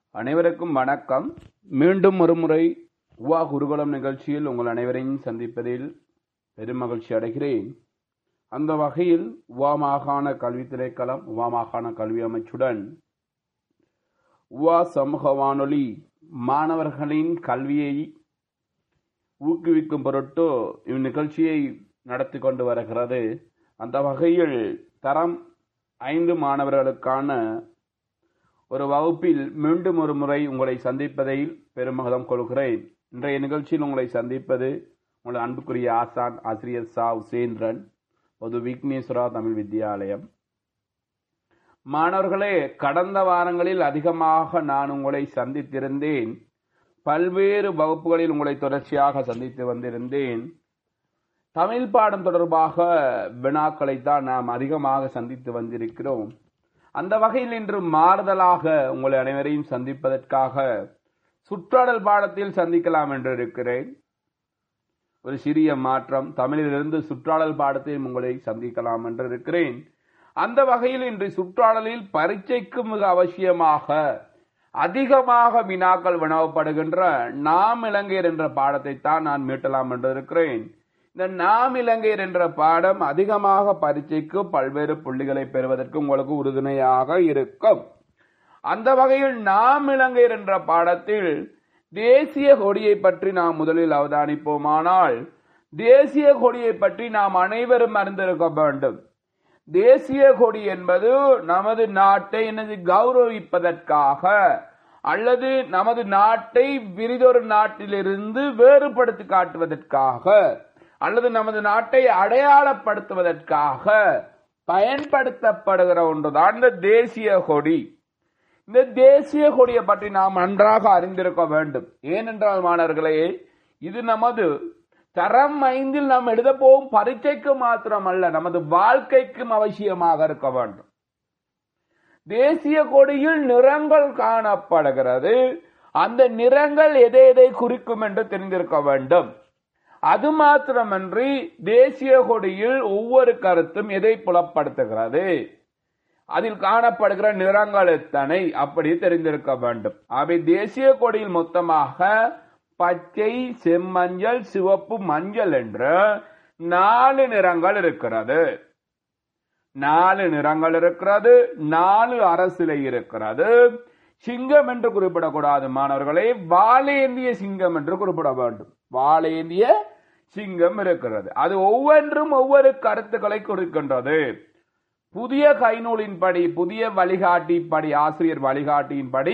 அனைவருக்கும் வணக்கம். மீண்டும் ஒருமுறை உவா குருகுலம் நிகழ்ச்சியில் உங்கள் அனைவரையும் சந்திப்பதில் பெரும் மகிழ்ச்சி அடைகிறேன். அந்த வகையில் உவா மாகாண கல்வி திணைக்களம், உவா மாகாண கல்வி அமைச்சுடன் உவா சமூக வானொலி மாணவர்களின் கல்வியை ஊக்குவிக்கும் பொருட்டு இந்நிகழ்ச்சியை நடத்தி கொண்டு வருகிறது. அந்த வகையில் தரம் 5 மாணவர்களுக்கான ஒரு வகுப்பில் மீண்டும் ஒரு முறை உங்களை சந்திப்பதில் பெருமகிதம் கொள்கிறேன். இன்றைய நிகழ்ச்சியில் உங்களை சந்திப்பது உங்கள் அன்புக்குரிய ஆசான் ஆசிரியர் சா உசேந்திரன், பொது விக்னேஸ்வரா தமிழ் வித்தியாலயம். மாணவர்களே, கடந்த வாரங்களில் அதிகமாக நான் உங்களை சந்தித்திருந்தேன். பல்வேறு வகுப்புகளில் உங்களை தொடர்ச்சியாக சந்தித்து வந்திருந்தேன். தமிழ் பாடம் தொடர்பாக வினாக்களைத்தான் நாம் அதிகமாக சந்தித்து வந்திருக்கிறோம். அந்த வகையில் இன்று மாறுதலாக உங்களை அனைவரையும் சந்திப்பதற்காக சுற்றாடல் பாடத்தில் சந்திக்கலாம் என்று இருக்கிறேன். ஒரு சிறிய மாற்றம், தமிழிலிருந்து சுற்றாடல் பாடத்தில் உங்களை சந்திக்கலாம் என்று இருக்கிறேன். அந்த வகையில் இன்று சுற்றாடலில் பரீட்சைக்கு மிக அவசியமாக அதிகமாக வினாக்கள் வினவப்படுகின்ற நாம் இலங்கையர் என்ற பாடத்தை தான் நான் மீட்டலாம் என்று இருக்கிறேன். இந்த நாம் இலங்கையர் என்ற பாடம் அதிகமாக பரீட்சைக்கு பல்வேறு புள்ளிகளை பெறுவதற்கு உங்களுக்கு உறுதுணையாக இருக்கும். அந்த வகையில் நாம் இலங்கையர் என்ற பாடத்தில் தேசிய கொடியை பற்றி நாம் முதலில் அவதானிப்போமானால், தேசிய கொடியை பற்றி நாம் அனைவரும் அறிந்திருக்க வேண்டும். தேசிய கொடி என்பது நமது நாட்டை கௌரவிப்பதற்காக அல்லது நமது நாட்டை விரிதொரு நாட்டிலிருந்து வேறுபடுத்தி காட்டுவதற்காக அல்லது நமது நாட்டை அடையாளப்படுத்துவதற்காக பயன்படுத்தப்படுகிற ஒன்றுதான் இந்த தேசிய கொடி. இந்த தேசிய கொடியை பற்றி நாம் நன்றாக அறிந்திருக்க வேண்டும். ஏனென்றால் மாணவர்களே, இது நமது தரம் 5 நாம் எழுத போகும் பரீட்சைக்கு மாத்திரமல்ல, நமது வாழ்க்கைக்கும் அவசியமாக இருக்க வேண்டும். தேசிய கொடியில் நிறங்கள் காணப்படுகிறது. அந்த நிறங்கள் எதை எதை குறிக்கும் என்று தெரிந்திருக்க வேண்டும். அது மாத்திரமன்றி தேசிய கொடியில் ஒவ்வொரு கருத்தும் எதை புலப்படுத்துகிறது, அதில் காணப்படுகிற நிறங்கள் எத்தனை, அப்படி தெரிந்திருக்க வேண்டும். அவை தேசிய கொடியில் மொத்தமாக பச்சை, செம்மஞ்சள், சிவப்பு, மஞ்சள் என்ற 4 நிறங்கள் இருக்கிறது. 4 நிறங்கள் இருக்கிறது. 4 அரசிலை இருக்கிறது. சிங்கம் என்று குறிப்பிடக்கூடாது மாணவர்களே, வாளேந்திய சிங்கம் என்று குறிப்பிட வேண்டும். வாளேந்திய சிங்கம் இருக்கிறது. அது ஒவ்வொன்றும் ஒவ்வொரு கருத்துக்களை குறிக்கின்றது. புதிய கைநூலின்படி, புதிய வழிகாட்டிப்படி, ஆசிரியர் வழிகாட்டியின்படி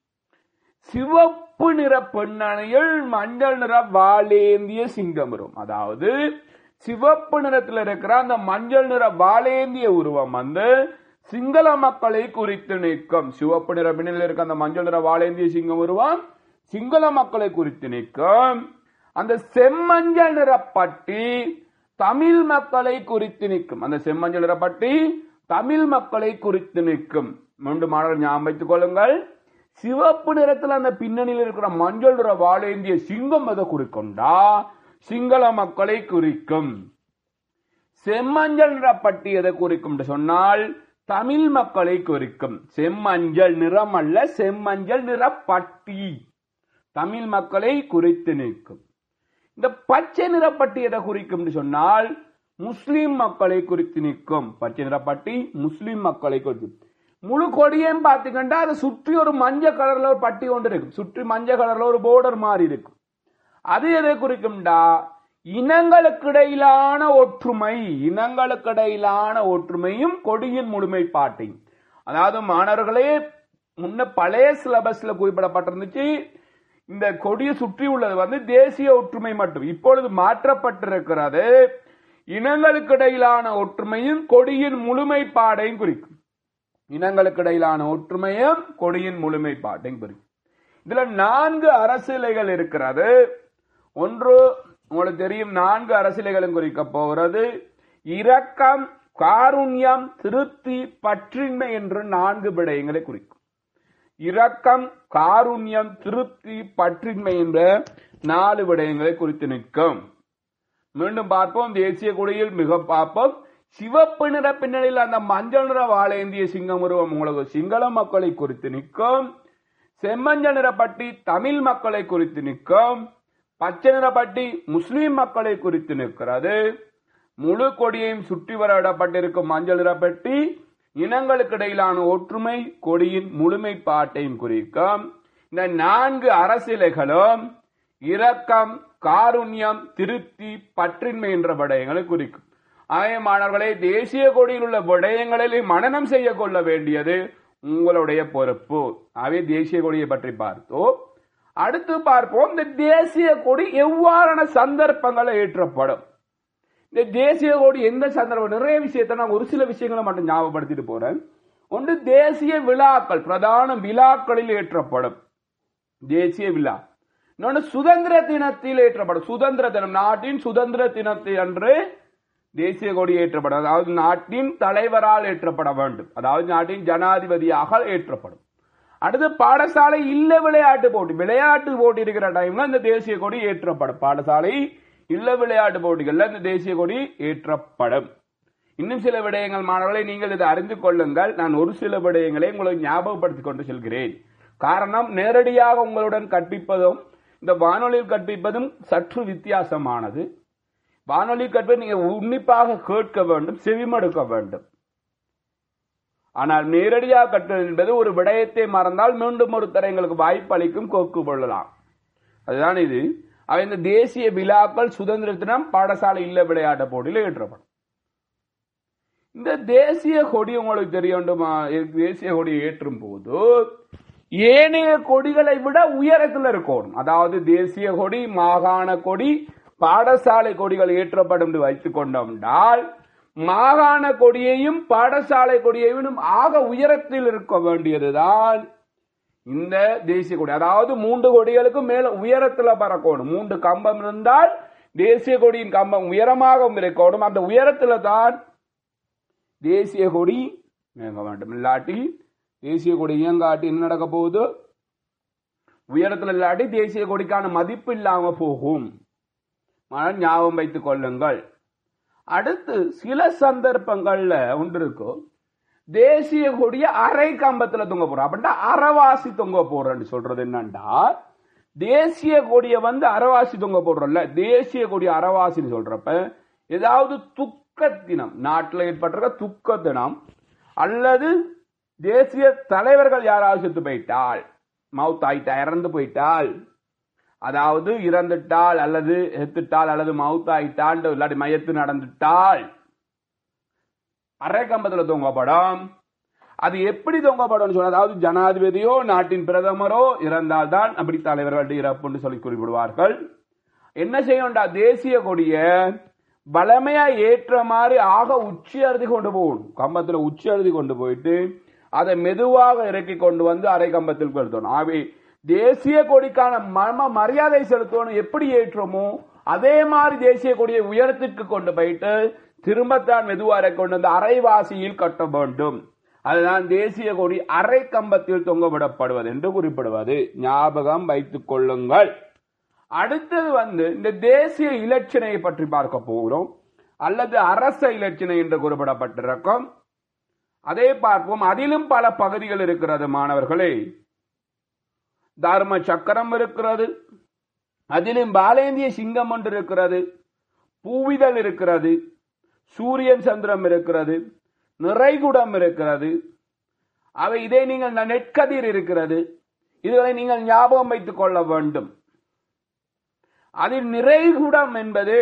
சிவப்பு நிற பெண்ணணியில் மஞ்சள் நிற வாளேந்திய சிங்கம் வரும். அதாவது சிவப்பு நிறத்தில் இருக்கிற அந்த மஞ்சள் நிற வாளேந்திய உருவம் சிங்கள மக்களை குறித்து நிற்கும். சிவப்பு நிற பின்னில் இருக்க அந்த மஞ்சள் நிற வாளேந்திய சிங்கம் உருவம் சிங்கள மக்களை குறித்து நிற்கும். அந்த செம்மஞ்சள் நிற பட்டி தமிழ் மக்களை குறித்து நிற்கும். அந்த செம்மஞ்சள் நிற பட்டி தமிழ் மக்களை குறித்து நிற்கும். மீண்டும் மாணவர்கள் ஞாபகம் வைத்துக் கொள்ளுங்கள். சிவப்பு நிறத்தில் அந்த பின்னணியில் இருக்கிற மஞ்சள் நிற வாளேந்திய சிங்கம் எதை குறிக்கொண்டா சிங்கள மக்களை குறிக்கும். செம்மஞ்சள் நிற பட்டி எதை குறிக்கும் என்று சொன்னால் தமிழ் மக்களை குறிக்கும். செம்மஞ்சள் நிறம் அல்ல, செம்மஞ்சள் நிற பட்டி தமிழ் மக்களை குறித்து நிற்கும். இந்த பச்சை நிறப்பட்டி எதை குறிக்கும் என்று சொன்னால் முஸ்லிம் மக்களை குறித்து நிற்கும். பச்சை நிறப்பட்டி முஸ்லிம் மக்களை குறிக்கும். முழு கொடியும் பார்த்துக்கிட்டா அதை சுற்றி ஒரு மஞ்சள் கலர்ல ஒரு பட்டி ஒன்று இருக்கும். சுற்றி மஞ்சள் கலர்ல ஒரு போர்டர் மாதிரி இருக்கும். அது எதை குறிக்கும்டா இனங்களுக்கிடையிலான ஒற்றுமை. இனங்களுக்கிடையிலான ஒற்றுமையும் கொடியின் முழுமைப்பாட்டையும். அதாவது மாணவர்களே, முன்ன பழைய சிலபஸ்ல குறிப்பிடப்பட்டிருந்துச்சு இந்த கொடியை சுற்றி உள்ளது தேசிய ஒற்றுமை மட்டும். இப்பொழுது மாற்றப்பட்டிருக்கிறது. இனங்களுக்கிடையிலான ஒற்றுமையும் கொடியின் முழுமைப்பாடையும் குறிக்கும். இனங்களுக்கிடையிலான ஒற்றுமையும் கொடியின் முழுமைப்பாட்டையும் குறிக்கும். இதுல 4 அரசியலைகள் இருக்கிறது. ஒன்று உங்களுக்கு தெரியும், 4 அரசியலைகளும் குறிக்க போகிறது. இரக்கம், காருண்யம், திருப்தி, பற்றின்மை என்று 4 விடயங்களை குறிக்கும். இரக்கம், காருண்யம், திருப்தி, பற்றின்மை என்ற 4 விடயங்களை குறித்து நிற்கும். மீண்டும் பார்ப்போம். தேசிய கொடியில் மிக பார்ப்போம். சிவப்பு நிற பின்னணியில் அந்த மஞ்சள் நிற வாளேந்திய சிங்கம் உருவம் உங்களுக்கு சிங்கள மக்களை குறித்து நிற்கும். செம்மஞ்சள் நிற பட்டி தமிழ் மக்களை குறித்து நிற்கும். பச்சை நிற பட்டி முஸ்லிம் மக்களை குறித்து நிற்கிறது. முழு கொடியையும் சுற்றி வரப்பட்டிருக்கும் மஞ்சள் நிற பட்டி இனங்களுக்கு இடையிலான ஒற்றுமை கொடியின் முழுமைப்பாட்டையும் குறிக்கும். இந்த 4 அரசியலைகளும் இரக்கம், காருண்யம், திருப்தி, பற்றின்மை என்ற விடயங்களை குறிக்கும். ஆகிய மாணவர்களை தேசிய கொடியில் உள்ள விடயங்களில் மனனம் செய்ய கொள்ள வேண்டியது உங்களுடைய பொறுப்பு. ஆகவே தேசிய கொடியை பற்றி பார்த்தோம். அடுத்து பார்ப்போம், இந்த தேசிய கொடி எவ்வாறான சந்தர்ப்பங்களை ஏற்றப்படும். இந்த தேசிய கொடி எந்த சந்தர்ப்பம், நிறைய விஷயத்தை நான் ஒரு சில விஷயங்களை மட்டும் ஞாபகப்படுத்திட்டு போறேன். ஒன்று தேசிய விழாக்கள், பிரதான விழாக்களில் ஏற்றப்படும் தேசிய விழா. இன்னொன்று சுதந்திர தினத்தில் ஏற்றப்படும். சுதந்திர தினம், நாட்டின் சுதந்திர தினத்தை அன்று தேசிய கொடி ஏற்றப்படும். அதாவது நாட்டின் தலைவரால் ஏற்றப்பட வேண்டும், அதாவது நாட்டின் ஜனாதிபதியாக ஏற்றப்படும். அடுத்து பாடசாலை இல்ல விளையாட்டு போட்டி, விளையாட்டு போட்டி இருக்கிற டைம்ல இந்த தேசிய கொடி ஏற்றப்படும். பாடசாலை இல்ல விளையாட்டு போட்டிகள்ல இந்த தேசிய கொடி ஏற்றப்படும். இன்னும் சில விடயங்கள் மாணவர்களை நீங்கள் இதை அறிந்து கொள்ளுங்கள். நான் ஒரு சில விடயங்களை உங்களுக்கு ஞாபகப்படுத்திக் கொண்டு செல்கிறேன். காரணம், நேரடியாக உங்களுடன் கற்பிப்பதும் இந்த வானொலியில் கற்பிப்பதும் சற்று வித்தியாசமானது. வானொலி கற்பதை நீங்க உன்னிப்பாக கேட்க வேண்டும், செவிமடுக்க வேண்டும். ஆனால் நேரடியாக கற்பது என்பது ஒரு விடயத்தை மறந்தால் மீண்டும் ஒரு தர எங்களுக்கு வாய்ப்பு அளிக்கும், கோக்கு கொள்ளலாம். அதுதான் இது. இந்த தேசிய விழாக்கள், சுதந்திர தினம், பாடசாலை இல்ல விளையாட்டு போட்டியில் ஏற்றப்படும். இந்த தேசிய கொடி உங்களுக்கு தெரிய வேண்டுமா? தேசிய கொடியை ஏற்றும் போது ஏனைய கொடிகளை விட உயரத்தில் இருக்கணும். அதாவது தேசிய கொடி, மாகாண கொடி, பாடசாலை கொடிகள் ஏற்றப்படும் என்று வைத்துக் கொண்டோம்னால் மாகாண கொடியையும் பாடசாலை கொடியையும் ஆக உயரத்தில் இருக்க வேண்டியதுதான் இந்த தேசிய கொடி. அதாவது 3 கொடிகளுக்கும் மேல உயரத்தில் பறக்கணும். 3 கம்பம் இருந்தால் தேசிய கொடியின் கம்பம் உயரமாக இருக்கணும். அந்த உயரத்தில் தான் தேசிய கொடி இயங்க வேண்டும். இல்லாட்டி தேசிய கொடி இயங்காட்டி என்ன நடக்க போகுது? உயரத்தில் இல்லாட்டி தேசிய கொடிக்கான மதிப்பு இல்லாம போகும். ஞாபகம் வைத்துக் கொள்ளுங்கள். அடுத்து சில சந்தர்ப்பங்கள்ல ஒன்று இருக்கும், தேசிய கொடிய அரை கம்பத்துல தொங்க போறோம். அப்படின்னா அறவாசி தொங்க போறோம்னு சொல்றது என்னன்னா, தேசிய கொடிய அறவாசி தொங்க போடுறோம்ல, தேசிய கொடிய அறவாசின்னு சொல்றப்ப ஏதாவது துக்க தினம், நாட்டில் ஏற்பட்டிருக்க துக்க தினம், அல்லது தேசிய தலைவர்கள் யாராவது செத்து போயிட்டால், மவுத் ஆயிட்டா, இறந்து போயிட்டால், அதாவது இறந்துட்டால் அல்லது செத்துட்டால் அல்லது மவுத் ஆயிட்டால், இல்லாட்டி மையத்து நடந்துட்டால் அரை கம்பத்தில் தொங்கப்படும். அது எப்படி தொங்கப்படும் சொன்ன, அதாவது ஜனாதிபதியோ நாட்டின் பிரதமரோ இறந்தால் தான் அப்படி தலைவர்கள் இறப்புன்னு சொல்லி குறிப்பிடுவார்கள். என்ன செய்யணும்டா, தேசிய கொடிய பலமையா ஏற்ற மாதிரி ஆக உச்சி அறுதி கொண்டு போகணும். கம்பத்தில் உச்சி அறுதி கொண்டு போயிட்டு அதை மெதுவாக இறக்கி கொண்டு அரை கம்பத்தில் செலுத்தணும். ஆகவே தேசிய கொடிக்கான மரியாதை செலுத்தணும். எப்படி ஏற்றமோ அதே மாதிரி தேசிய கொடியை உயரத்திற்கு கொண்டு போயிட்டு திரும்பத்தான் மெதுவாக கொண்டு அரைவாசியில் கட்ட வேண்டும். அதுதான் தேசிய கொடி அரை கம்பத்தில் தொங்கவிடப்படுவது என்று குறிப்பிடுவது. ஞாபகம் வைத்துக் கொள்ளுங்கள். அடுத்தது இந்த தேசிய இலச்சினையை பற்றி பார்க்க போகிறோம், அல்லது அரச இலச்சினை என்று குறிப்பிடப்பட்டிருக்கும். அதே பார்ப்போம். அதிலும் பல பகுதிகள் இருக்கிறது மாணவர்களே. தர்ம சக்கரம் இருக்கிறது, அதிலும் பாலேந்திய சிங்கம் ஒன்று இருக்கிறது, பூவிதழ் இருக்கிறது, சூரியன் சந்திரம் இருக்கிறது, நிறைகுடம் இருக்கிறது. அவை இதே நீங்கள் நெற்கதிர் இருக்கிறது. இதுவரை நீங்கள் ஞாபகம் வைத்துக் கொள்ள வேண்டும். அதில் நிறைகுடம் என்பது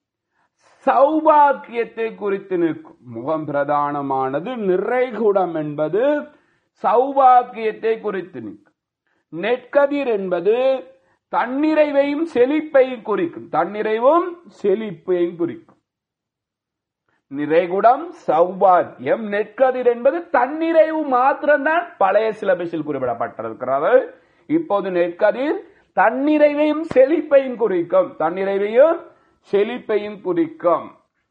சௌபாக்கியத்தை குறித்து நிற்கும். முகம் பிரதானமானது. நிறைகுடம் என்பது சௌபாக்கியத்தை குறித்து நிற்கும். நெற்கதிர் என்பது தன்னிறைவையும் செழிப்பையும் குறிக்கும். தன்னிறைவும் செழிப்பையும் குறிக்கும். நிறைகுடம் சௌபாக்கியம். நெற்கதிர் என்பது தன்னிறைவு மாத்திரம்தான் பழைய சிலபஸில் குறிப்பிடப்பட்டிருக்கிறது. இப்போது நெற்கதிர் தன்னிறைவையும் செழிப்பையும் குறிக்கும். தன்னிறைவையும் செழிப்பையும் குறிக்கும்.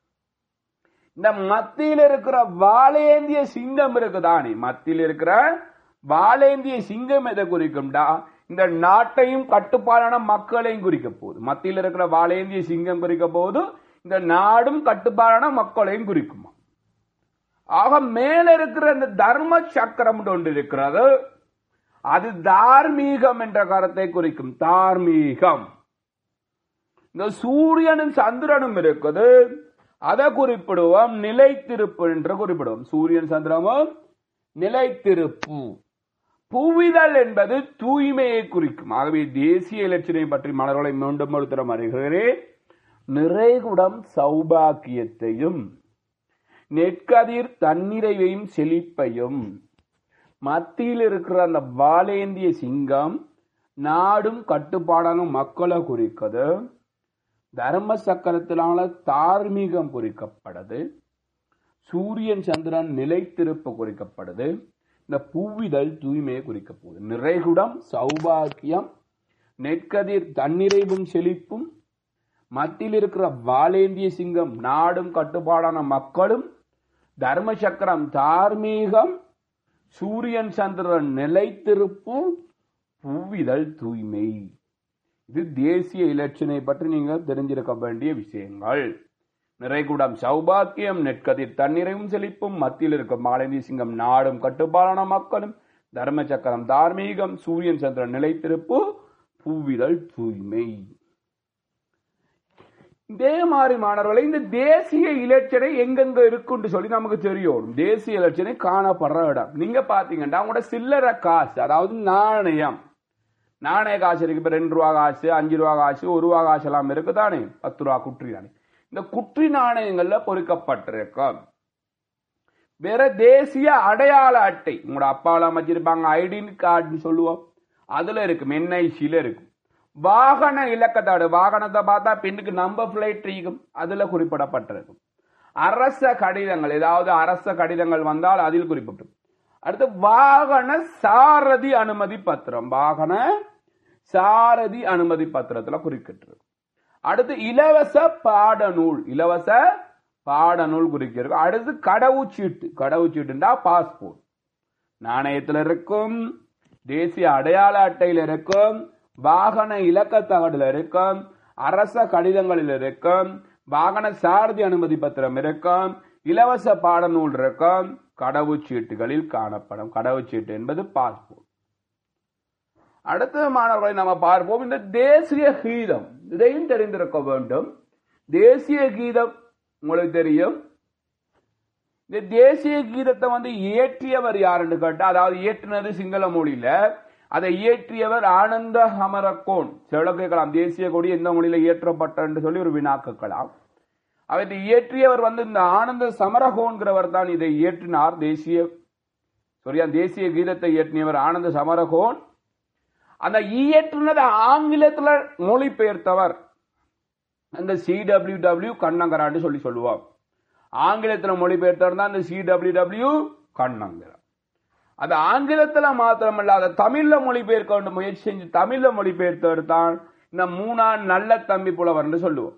இந்த மத்தியில் இருக்கிற வாளேந்திய சிங்கம் இருக்குதானே, மத்தியில் இருக்கிற வாளேந்திய சிங்கம் எதை குறிக்கும்டா, இந்த நாட்டையும் கட்டுப்பாடான மக்களையும் குறிக்க போகுது. மத்தியில் இருக்கிற வாளேந்திய சிங்கம் குறிக்க போது இந்த நாடும் கட்டுப்பாடான மக்களையும் குறிக்குமா. ஆக மேல இருக்கிற இந்த தர்ம சக்கரம் ஒன்று இருக்கிறது. அது தார்மீகம் என்ற கருத்தை குறிக்கும். தார்மீகம். இந்த சூரியனும் சந்திரனும் இருக்குது, அதை குறிப்பிடுவோம் நிலைத்திருப்பு என்று குறிப்பிடுவோம். சூரியன் சந்திரமும் நிலைத்திருப்பு. புவிதல் என்பது தூய்மையை குறிக்கும். ஆகவே தேசிய இலட்சினை பற்றி மாணவர்களை மீண்டும் ஒருத்தரம் அறிகிறேன். நிறைகுடம் சௌபாக்கியத்தையும் நெற்கதிர் தன்னிறைவையும் செழிப்பையும் மத்தியில் இருக்கிற அந்த வாலேந்திய சிங்கம் நாடும் கட்டுப்பாடான மக்களை குறிக்கிறது. தர்ம சக்கரத்திலான தார்மீகம் குறிக்கப்படுது. சூரியன் சந்திரன் நிலைத்திருப்பு குறிக்கப்படுது. இந்த புவிதல் தூய்மையை குறிக்க போகுது. நிறைகுடம் சௌபாக்கியம் நெற்கதிர் தன்னிறைவும் செழிப்பும் மத்தியில் இருக்கிற வாலேந்திய சிங்கம் நாடும் கட்டுப்பாடான மக்களும் தர்ம சக்கரம் தார்மீகம் சூரியன் சந்திரன் நிலைத்திருப்பு புவிதல் தூய்மை. இது தேசிய இலட்சினை பற்றி நீங்கள் தெரிஞ்சிருக்க வேண்டிய விஷயங்கள். நிறைகுடம் சௌபாக்கியம் நெற்கதிர் தன்னிறைவும் செழிப்பும் மத்தியில் இருக்கும் வாலேந்திய சிங்கம் நாடும் கட்டுப்பாடான மக்களும் தர்ம சக்கரம் தார்மீகம் சூரியன் சந்திரன் நிலைத்திருப்பு புவிதல் தூய்மை. இதே மாதிரி மாணவர்களை இந்த தேசிய இலட்சணை எங்கெங்க இருக்குன்னு சொல்லி நமக்கு தெரியும். தேசிய இலட்சணை காணப்படுற இடம் நீங்க பாத்தீங்கன்னா உங்களோட சில்லறை காசு, அதாவது நாணயம், நாணய காசு இருக்கு. இப்ப 2 ரூபா காசு, 5 ரூபா காசு, 1 ரூபா காசு எல்லாம் இருக்குதானே, 10 ரூபா குற்றி தானே. இந்த குற்றி நாணயங்கள்ல பொறிக்கப்பட்டிருக்கும். வேற தேசிய அடையாள அட்டை உங்களோட அப்பாலாம் வச்சிருப்பாங்க, ஐடென்டி கார்டுன்னு சொல்லுவோம், அதுல இருக்கும். என்ஐசில இருக்கும். வாகன இலக்கத்தாடு, வாகனத்தை பார்த்தா பின்னுக்கு நம்பர் பிளேட் இருக்கும், அதுல குறிப்பிடப்பட்டிருக்கும். அரச கடிதங்கள், ஏதாவது அரச கடிதங்கள் வந்தால் அதில் குறிப்பிட்டிருக்கும். அடுத்து வாகன சாரதி அனுமதி பத்திரம், வாகன சாரதி அனுமதி பத்திரத்துல குறிப்பிட்டிருக்கும். அடுத்து இலவச பாடநூல், இலவச பாடநூல் குறிக்கிறது. அடுத்து கடவுச்சீட்டு, கடவுச்சீட்டுண்டா பாஸ்போர்ட், நாணயத்தில் இருக்கும், தேசிய அடையாள அட்டையில் இருக்கும், வாகன இலக்கத்தகடில் இருக்கும், அரச கடிதங்களில் இருக்கும், வாகன சாரதி அனுமதி பத்திரம் இருக்கும், இலவச பாடநூல் இருக்கும், கடவுச்சீட்டுகளில் காணப்படும். கடவுச்சீட்டு என்பது பாஸ்போர்ட். அடுத்த மாணவர்களை நம்ம பார்ப்போம் இந்த தேசிய கீதம். இதையும் தெரிந்திருக்க வேண்டும். தேசிய கீதம் உங்களுக்கு தெரியும். இந்த தேசிய கீதத்தை இயற்றியவர் யாருன்னு கேட்டா, அதாவது இயற்றினது சிங்கள மொழியில, அதை இயற்றியவர் ஆனந்த ஹமரகோன். சில கேட்கலாம் தேசிய கொடி எந்த மொழியில இயற்றப்பட்ட சொல்லி ஒரு வினா கேட்கலாம். அவரை இயற்றியவர் இந்த ஆனந்த சமரகோன்கிறவர் தான் இதை இயற்றினார். தேசிய கீதத்தை இயற்றியவர் ஆனந்த சமரகோன். அந்த இயற்றினதை ஆங்கிலத்தில் மொழிபெயர்த்தவர் அந்த CWW கண்ணங்கரான்னு சொல்லி சொல்லுவார். ஆங்கிலத்தில் மொழிபெயர்த்தவர் தான் இந்த CWW கண்ணங்கரா. அது ஆங்கிலத்தில் மாத்திரமல்ல, அதை தமிழ்ல மொழிபெயர்க்க முயற்சி செஞ்சு தமிழ்ல மொழிபெயர்த்தவர் தான் இந்த மூணான் நல்ல தம்பி புலவர் என்று சொல்லுவோம்.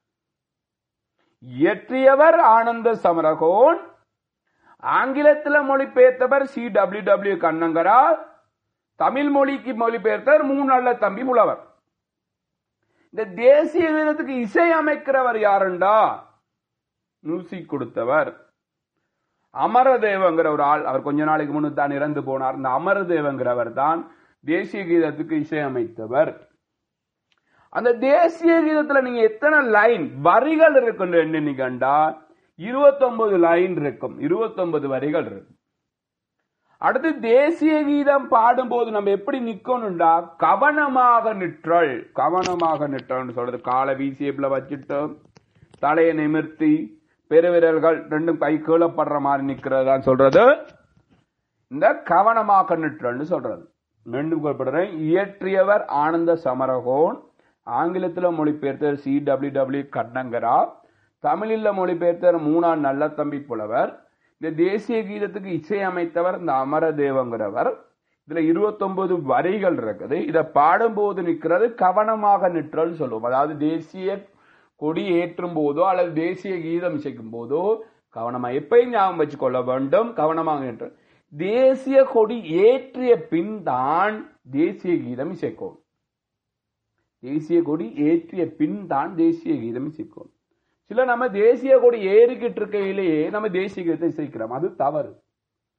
இயற்றியவர் ஆனந்த சமரகோன், ஆங்கிலத்தில் மொழிபெயர்த்தவர் CWW கண்ணங்கரா, தமிழ் மொழிக்கு மொழிபெயர்த்தவர் மூணு நல்ல தம்பி புலவர். இந்த தேசிய கீதத்துக்கு இசை அமைக்கிறவர் யாருண்டா, மியூசிக் கொடுத்தவர் அமரதேவங்கிற ஒரு ஆள். அவர் கொஞ்ச நாளைக்கு முன்னு தான் இறந்து போனார். இந்த அமரதேவங்கிறவர் தான் தேசிய கீதத்துக்கு இசை அமைத்தவர். அந்த தேசிய கீதத்துல நீங்க எத்தனை லைன் வரிகள் இருக்குன்னு கண்டா 29 லைன் இருக்கும், 29 வரிகள் இருக்கும். அடுத்து தேசிய கீதம் பாடும்போது நம்ம எப்படி நிக்கணும்டா, கவனமாக நிற்றல். கவனமாக நிற்றல் சொல்றது காலை வீசியப்புல வச்சுட்டோம், தலையை நிமிர்த்தி பெருவிரல்கள் ரெண்டும் கை கீழப்படுற மாதிரி நிக்கிறதான் சொல்றது இந்த கவனமாக நிற்றல் சொல்றது. மீண்டும் குறிப்பிடுறேன், இயற்றியவர் ஆனந்த சமரகோன், ஆங்கிலத்தில் மொழிபெயர்த்தவர் CWW கண்ணங்கரா, தமிழில் மொழிபெயர்த்தவர் மூணான் நல்ல தம்பி புலவர். இந்த தேசிய கீதத்துக்கு இசை அமைத்தவர் இந்த அமரதேவங்கிறவர். இதுல 29 வரிகள் இருக்குது. இதை பாடும்போது நிற்கிறது கவனமாக நிற்றல் சொல்லுவோம். அதாவது தேசிய கொடி ஏற்றும் போதோ அல்லது தேசிய கீதம் இசைக்கும் போதோ கவனமா எப்பயும் ஞாபகம் வச்சு கொள்ள வேண்டும். கவனமாக நிற்றல். தேசிய கொடி ஏற்றிய பின் தான் தேசிய கீதம் இசைக்கும். தேசிய கொடி ஏற்றிய பின் தான் தேசிய கீதம் இசைக்கும். சில நம்ம தேசிய கொடி ஏறிக்கிட்டு இருக்கையிலேயே நம்ம தேசிய கீதத்தை இசைக்கிறோம், அது தவறு.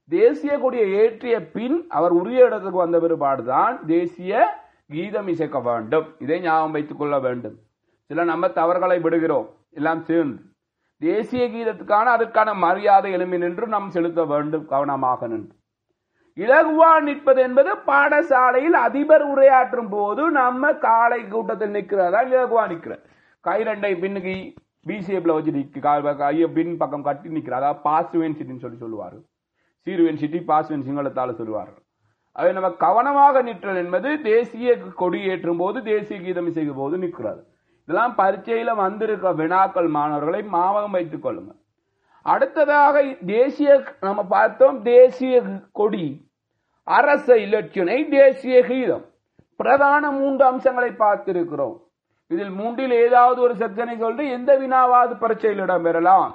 தேசிய கொடியை ஏற்றிய பின் அவர் உரிய இடத்துக்கு வந்த பிற்பாடுதான் தேசிய கீதம் இசைக்க வேண்டும். இதை ஞாபகம் வைத்துக் கொள்ள வேண்டும். சில நம்ம தவறுகளை விடுகிறோம் எல்லாம் சேர்ந்து. தேசிய கீதத்துக்கான அதற்கான மரியாதை எழுமி நின்று நாம் செலுத்த வேண்டும், கவனமாக நின்று. இலகுவா நிற்பது என்பது பாடசாலையில் அதிபர் உரையாற்றும் போது நம்ம காலை கூட்டத்தில் நிற்கிறதா இலகுவா நிற்கிற கை ரெண்டை பின்னுக்கு பிசிஎப்ல வச்சு கையை பின் பக்கம் கட்டி நிற்கிற, அதாவது பாஸ்வேன் சிட்டின்னு சொல்லுவாரு. சீருவேன் சிட்டி பாஸ்வேன் சிங்களத்தால சொல்லுவார்கள். அதை நம்ம கவனமாக நிற்றல் என்பது தேசிய கொடி ஏற்றும் போது தேசிய கீதம் இசைக்கும் போது நிற்கிறது. இதெல்லாம் பரீட்சையில வந்திருக்க வினாக்கள், மாணவர்களை ஞாபகம் வைத்துக் கொள்ளுங்க. அடுத்ததாக தேசிய நம்ம பார்த்தோம், தேசிய கொடி, அரச இலட்சணை, தேசிய கீதம், பிரதான 3 அம்சங்களை பார்த்திருக்கிறோம். இதில் 3ல் ஏதாவது ஒரு செக்ஷனை சொல்லிட்டு எந்த வினாவாவது பரீட்சையில் இடம்பெறலாம்.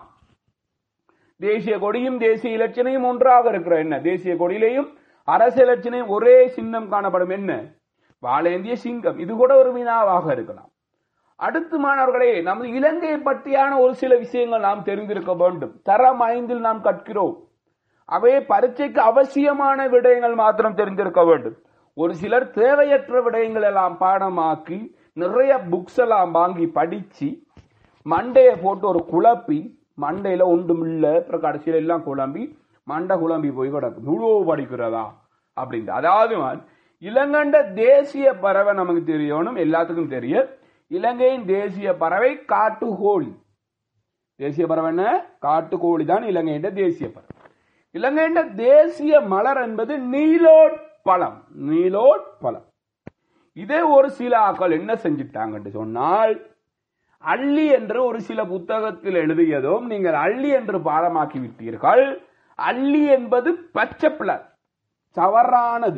தேசிய கொடியும் தேசிய இலட்சணையும் ஒன்றாக இருக்கிற என்ன, தேசிய கொடியிலையும் அரச இலட்சணையும் ஒரே சின்னம் காணப்படும் என்ன, வாளேந்திய சிங்கம். இது கூட ஒரு வினாவாக இருக்கலாம். அடுத்து மாணவர்களே, நமது இலங்கையை பற்றியான ஒரு சில விஷயங்கள் நாம் தெரிந்திருக்க வேண்டும். தரம் 5ல் நாம் கற்கிறோம். அவை பரீட்சைக்கு அவசியமான விடயங்கள் மாத்திரம் தெரிந்திருக்க வேண்டும். ஒரு சிலர் தேவையற்ற விடயங்கள் எல்லாம் பாடமாக்கி நிறைய புக்ஸ் எல்லாம் வாங்கி படிச்சு மண்டையை போட்டு ஒரு குழப்பி, மண்டையில ஒன்றுமில்ல கடைசியில எல்லாம் குழம்பி மண்டை குழம்பி போய் கிடக்கும். இவ்வளோ படிக்கிறதா அப்படின்ட்டு. அதாவது இலங்கண்ட தேசிய பறவை நமக்கு தெரியணும், எல்லாத்துக்கும் தெரியும். இலங்கையின் தேசிய பறவை காட்டுக்கோழி. தேசிய பறவை என்ன? காட்டுக்கோழி தான் இலங்கையின் தேசிய பறவை. இலங்கையின் தேசிய மலர் என்பது நீலோட்பலம். நீலோட்பலம். இதே ஒரு சில ஆக்கள் என்ன செஞ்சிட்டாங்கன்னு சொன்னால், அள்ளி என்று ஒரு சில புத்தகத்தில் எழுதியதும் நீங்கள் அள்ளி என்று பாடமாக்கி விட்டீர்கள். அள்ளி என்பது பச்சை பிளர், தவறானது.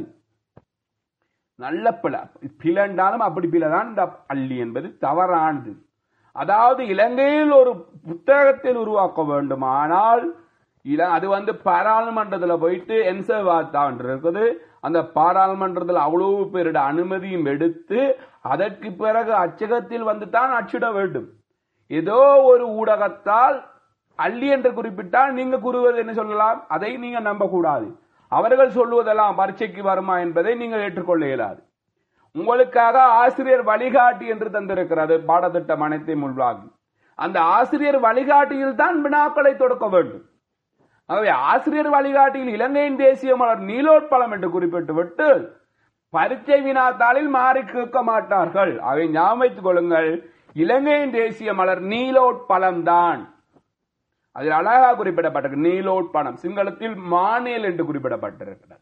நல்ல பிள பிளண்டாலும் அப்படி பிளதான் இந்த அள்ளி என்பது தவறானது. அதாவது இலங்கையில் ஒரு புத்தகத்தில் உருவாக்க வேண்டுமானால் அது பாராளுமன்றத்தில் போயிட்டு என்சவாத்தான் இருக்குது. அந்த பாராளுமன்றத்தில் அவ்வளவு பேருடைய அனுமதியும் எடுத்து அதற்கு பிறகு அச்சகத்தில் தான் அச்சிட வேண்டும். ஏதோ ஒரு ஊடகத்தால் அள்ளி என்று குறிப்பிட்டால் நீங்க கூறுவது என்ன சொல்லலாம், அதை நீங்க நம்ப கூடாது. அவர்கள் சொல்லுவதெல்லாம் பரீட்சைக்கு வருமா என்பதை நீங்கள் ஏற்றுக்கொள்ள இயலாது. உங்களுக்காக ஆசிரியர் வழிகாட்டி என்று தந்திருக்கிறது பாடத்திட்டம் அனைத்தையும் உள்வாங்கி. அந்த ஆசிரியர் வழிகாட்டியில் தான் வினாக்களை தொடுக்க வேண்டும். ஆகவே ஆசிரியர் வழிகாட்டியில் இலங்கையின் தேசிய மலர் நீலோட்பலம் என்று குறிப்பிட்டு விட்டு பரீட்சை வினாத்தாளில் மாறி கேட்க மாட்டார்கள். அவை ஞாபகம் வைத்துக் கொள்ளுங்கள், இலங்கையின் தேசிய மலர் நீலோட்பலம் தான். அதில் அழகாக குறிப்பிடப்பட்டிருக்கு நீலோட்பலம். சிங்களத்தில் மானேல் என்று குறிப்பிடப்பட்டிருக்கிறது.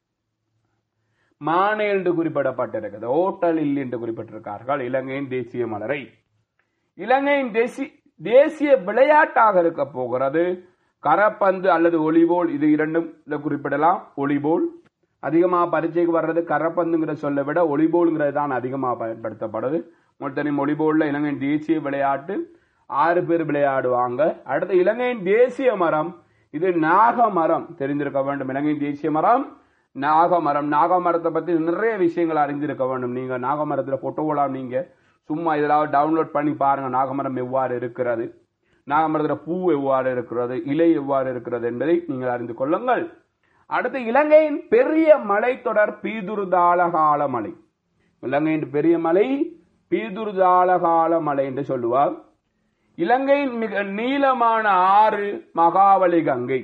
மானேல் என்று குறிப்பிடப்பட்டிருக்கிறது. ஓட்டலில் என்று குறிப்பிட்டிருக்கார்கள் இலங்கையின் தேசிய மலரை. இலங்கையின் தேசிய விளையாட்டாக இருக்க போகிறது கரப்பந்து அல்லது ஒலிபோல். இது இரண்டும் குறிப்பிடலாம். ஒலிபோல் அதிகமாக பரீட்சைக்கு வர்றது கரப்பந்துங்கிற சொல்ல விட ஒலிபோல்ங்கிறது தான் அதிகமாக பயன்படுத்தப்படுது. மொத்தம் ஒலிபோல்ல இலங்கையின் தேசிய விளையாட்டு 6 பேர் விளையாடுவாங்க. அடுத்து இலங்கையின் தேசிய மரம், இது நாகமரம். தெரிந்திருக்க வேண்டும். இலங்கையின் தேசிய மரம் நாகமரம். நாகமரத்தை பத்தி நிறைய விஷயங்கள் அறிந்திருக்க வேண்டும். நீங்க நாகமரத்துல போட்டோலாம், நீங்க சும்மா இதெல்லாம் டவுன்லோட் பண்ணி பாருங்க. நாகமரம் எவ்வாறு இருக்கிறது, நாகமரத்துல பூ எவ்வாறு இருக்கிறது, இலை எவ்வாறு இருக்கிறது என்பதை நீங்கள் அறிந்து கொள்ளுங்கள். அடுத்து இலங்கையின் பெரிய மலைத்தொடர் பீதுருதாளகால மலை. இலங்கையின் பெரிய மலை பீதுருதாளகால மலை என்று சொல்லுவார். இலங்கையின் மிக நீளமான ஆறு மகாவலி கங்கை.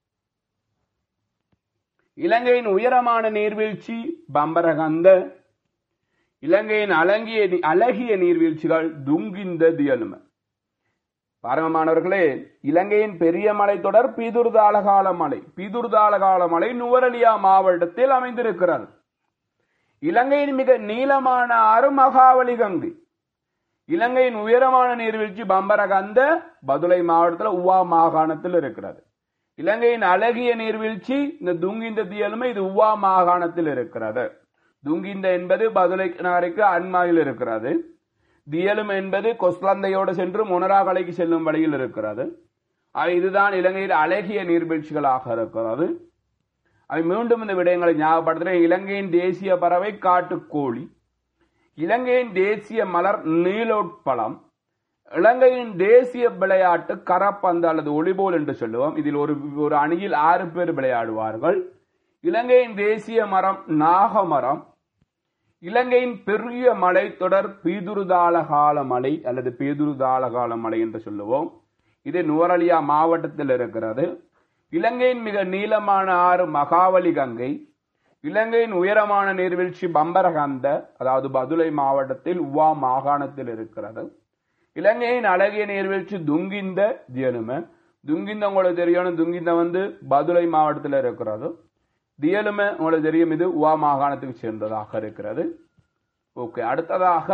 இலங்கையின் உயரமான நீர்வீழ்ச்சி பம்பரகந்த. இலங்கையின் அழகிய நீர்வீழ்ச்சிகள் துங்கிந்த தியலும. பாருங்க மாணவர்களே, இலங்கையின் பெரிய மலைத்தொடர் பீதுருதாளகால மலை. பீதுருதாளகால மலை நுவரெலியா மாவட்டத்தில் அமைந்திருக்கிறது. இலங்கையின் மிக நீளமான ஆறு மகாவலி கங்கை. இலங்கையின் உயரமான நீர்வீழ்ச்சி பம்பரகந்த பதுளை மாவட்டத்தில் உவா மாகாணத்தில் இருக்கிறது. இலங்கையின் அழகிய நீர்வீழ்ச்சி இந்த துங்கிந்த தியலுமை, இது உவா மாகாணத்தில் இருக்கிறது. துங்கிந்த என்பது பதுளை நகருக்கு அண்மையில் இருக்கிறது. தியலும் என்பது கொஸ்லந்தையோடு சென்று மொனராகலைக்கு செல்லும் வழியில் இருக்கிறது. இதுதான் இலங்கையில் அழகிய நீர்வீழ்ச்சிகளாக இருக்கிறது. அவை மீண்டும் இந்த விடயங்களை ஞாபகப்படுத்துகிறேன். இலங்கையின் தேசிய பறவை காட்டுக்கோழி. இலங்கையின் தேசிய மலர் நீலோட்பலம். இலங்கையின் தேசிய விளையாட்டு கரப்பந்து அல்லது ஒலிபோல் என்று சொல்லுவோம். இதில் ஒரு அணியில் 6 பேர் விளையாடுவார்கள். இலங்கையின் தேசிய மரம் நாகமரம். இலங்கையின் பெரிய மலைத்தொடர் பீதுருதாலகால மலை அல்லது பீதுருதாலகால மலை என்று சொல்லுவோம். இது நுவரலியா மாவட்டத்தில் இருக்கிறது. இலங்கையின் மிக நீளமான ஆறு மகாவலி கங்கை. இலங்கையின் உயரமான நீர்வீழ்ச்சி பம்பரகந்த, அதாவது பதுளை மாவட்டத்தில் உவா மாகாணத்தில் இருக்கிறது. இலங்கையின் அழகிய நீர்வீழ்ச்சி துங்கிந்த தியலும. துங்கிந்த உங்களுக்கு தெரியணும், துங்கிந்த பதுளை மாவட்டத்தில் இருக்கிறது. தியலும உங்களுக்கு தெரியும், இது உவா மாகாணத்துக்கு சேர்ந்ததாக இருக்கிறது. ஓகே, அடுத்ததாக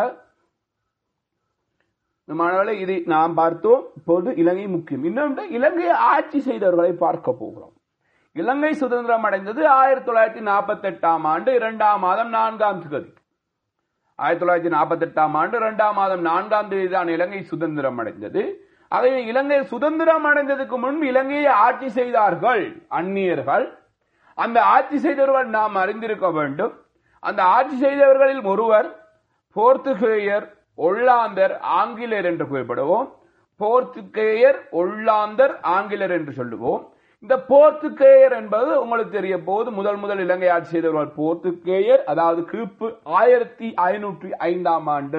மாணவர்களை இது நாம் பார்த்தோம். இப்போது இலங்கை முக்கியம். இன்னொன்று, இலங்கையை ஆட்சி செய்தவர்களை பார்க்க போகிறோம். இலங்கை சுதந்திரம் அடைந்தது 1948 ஆண்டு 2ஆம் மாதம் 4ஆம் தேதி. 1948 ஆண்டு 2ஆம் மாதம் 4ஆம் தேதி தான் இலங்கை சுதந்திரம் அடைந்தது. ஆகவே இலங்கை சுதந்திரம் அடைந்ததுக்கு முன்பு இலங்கையை ஆட்சி செய்தார்கள் அந்நியர்கள். அந்த ஆட்சி செய்தவர்கள் நாம் அறிந்திருக்க வேண்டும். அந்த ஆட்சி செய்தவர்களில் ஒருவர் போர்த்துகேயர், ஒல்லாந்தர், ஆங்கிலேயர் என்று குறிப்பிடுவோம். போர்த்துகேயர், ஒல்லாந்தர், ஆங்கிலேயர் என்று சொல்லுவோம். இந்த போர்த்துகேயர் என்பது உங்களுக்கு தெரிய போது முதல் இலங்கை ஆட்சி செய்தவர்கள் போர்த்துகேயர். அதாவது கிபி 1505ஆம் ஆண்டு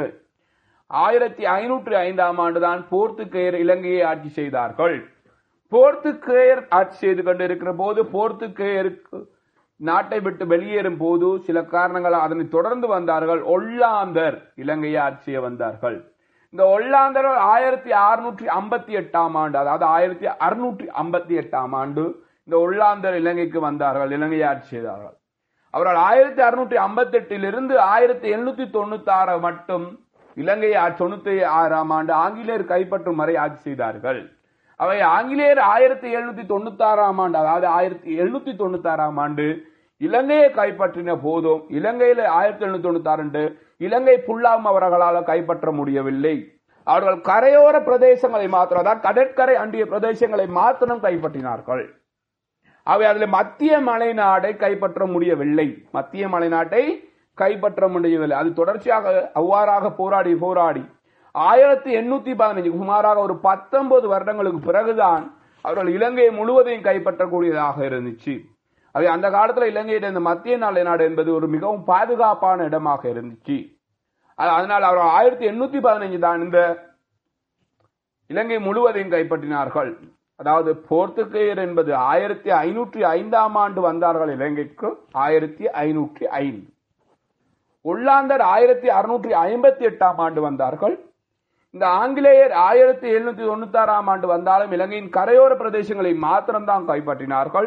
1505ஆம் ஆண்டு தான் போர்த்துகேயர் இலங்கையை ஆட்சி செய்தார்கள். போர்த்துகேயர் ஆட்சி செய்து கொண்டிருக்கிற போது போர்த்துகேயருக்கு நாட்டை விட்டு வெளியேறும் போது சில காரணங்கள் அதனை தொடர்ந்து வந்தார்கள். ஒல்லாந்தர் இலங்கையை ஆட்சி செய்ய வந்தார்கள். இந்த ஒல்லாந்தர்கள் 1658ஆம் ஆண்டு, அதாவது 1658ஆம் ஆண்டு இந்த ஒல்லாந்தர் இலங்கைக்கு வந்தார்கள், இலங்கையை ஆட்சி செய்தார்கள். அவர்கள் 1658 1796 மட்டும் இலங்கையை 96ஆம் ஆண்டு ஆங்கிலேயர் கைப்பற்றும் வரை ஆட்சி செய்தார்கள். அவை ஆங்கிலேயர் 1796ஆம் ஆண்டு, அதாவது 1796ஆம் ஆண்டு இலங்கையை கைப்பற்றின போதும் இலங்கையில 1796 இலங்கை புல்லாவும் அவர்களால் கைப்பற்ற முடியவில்லை. அவர்கள் கரையோர பிரதேசங்களை மாத்திரம், கடற்கரை அண்டிய பிரதேசங்களை மாத்திரம் கைப்பற்றினார்கள். அவை அதில் மத்திய மலைநாடை கைப்பற்ற முடியவில்லை. மத்திய மலைநாட்டை கைப்பற்ற முடியவில்லை. அது தொடர்ச்சியாக அவ்வாறாக போராடி 1815 சுமாராக ஒரு 19 வருடங்களுக்கு பிறகுதான் அவர்கள் இலங்கையை முழுவதையும் கைப்பற்றக்கூடியதாக இருந்துச்சு. அது அந்த காலத்தில் இலங்கையில இந்த மத்திய மலைநாடு என்பது ஒரு மிகவும் பாதுகாப்பான இடமாக இருந்துச்சு. அதனால் அவர்கள் 1815 தான் இந்த இலங்கை முழுவதையும் கைப்பற்றினார்கள். அதாவது போர்த்துகேயர் என்பது 1505ஆம் ஆண்டு வந்தார்கள் இலங்கைக்கு, 1505. ஒல்லாந்தர் 1658ஆம் ஆண்டு வந்தார்கள். இந்த ஆங்கிலேயர் 1796ஆம் ஆண்டு வந்தாலும் இலங்கையின் கரையோர பிரதேசங்களை மாத்திரம்தான் கைப்பற்றினார்கள்.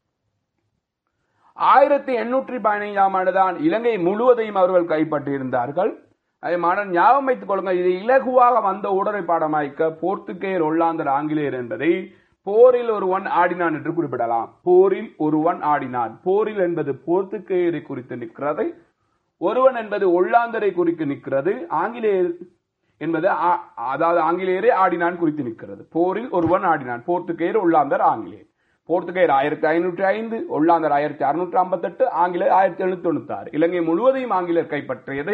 1815ஆம் ஆண்டு தான் இலங்கை முழுவதையும் அவர்கள் கைப்பற்றியிருந்தார்கள். அதை மாணவன் ஞாபகம் வைத்துக் கொள்ளுங்கள். இது இலகுவாக வந்த உடலை பாடமாய்க்க போர்த்துகேயர், ஒல்லாந்தர், ஆங்கிலேயர் என்பதை போரில் ஒருவன் ஆடினான் என்று குறிப்பிடலாம். போரில் ஒருவன் ஆடினான். போரில் என்பது போர்த்துகேயரை குறித்து நிற்கிறது, ஒருவன் என்பது ஒல்லாந்தரை குறித்து நிற்கிறது, ஆங்கிலேயர் என்பது அதாவது ஆங்கிலேயரே ஆடினான் குறித்து நிற்கிறது. போரில் ஒருவன் ஆடினான். போர்த்துகேயர், ஒல்லாந்தர், ஆங்கிலேயர். போர்த்துகேயர் 1505, ஒல்லாந்தர் 1658, ஆங்கிலேயர் 1796. இலங்கை முழுவதையும் ஆங்கிலேயர் கைப்பற்றியது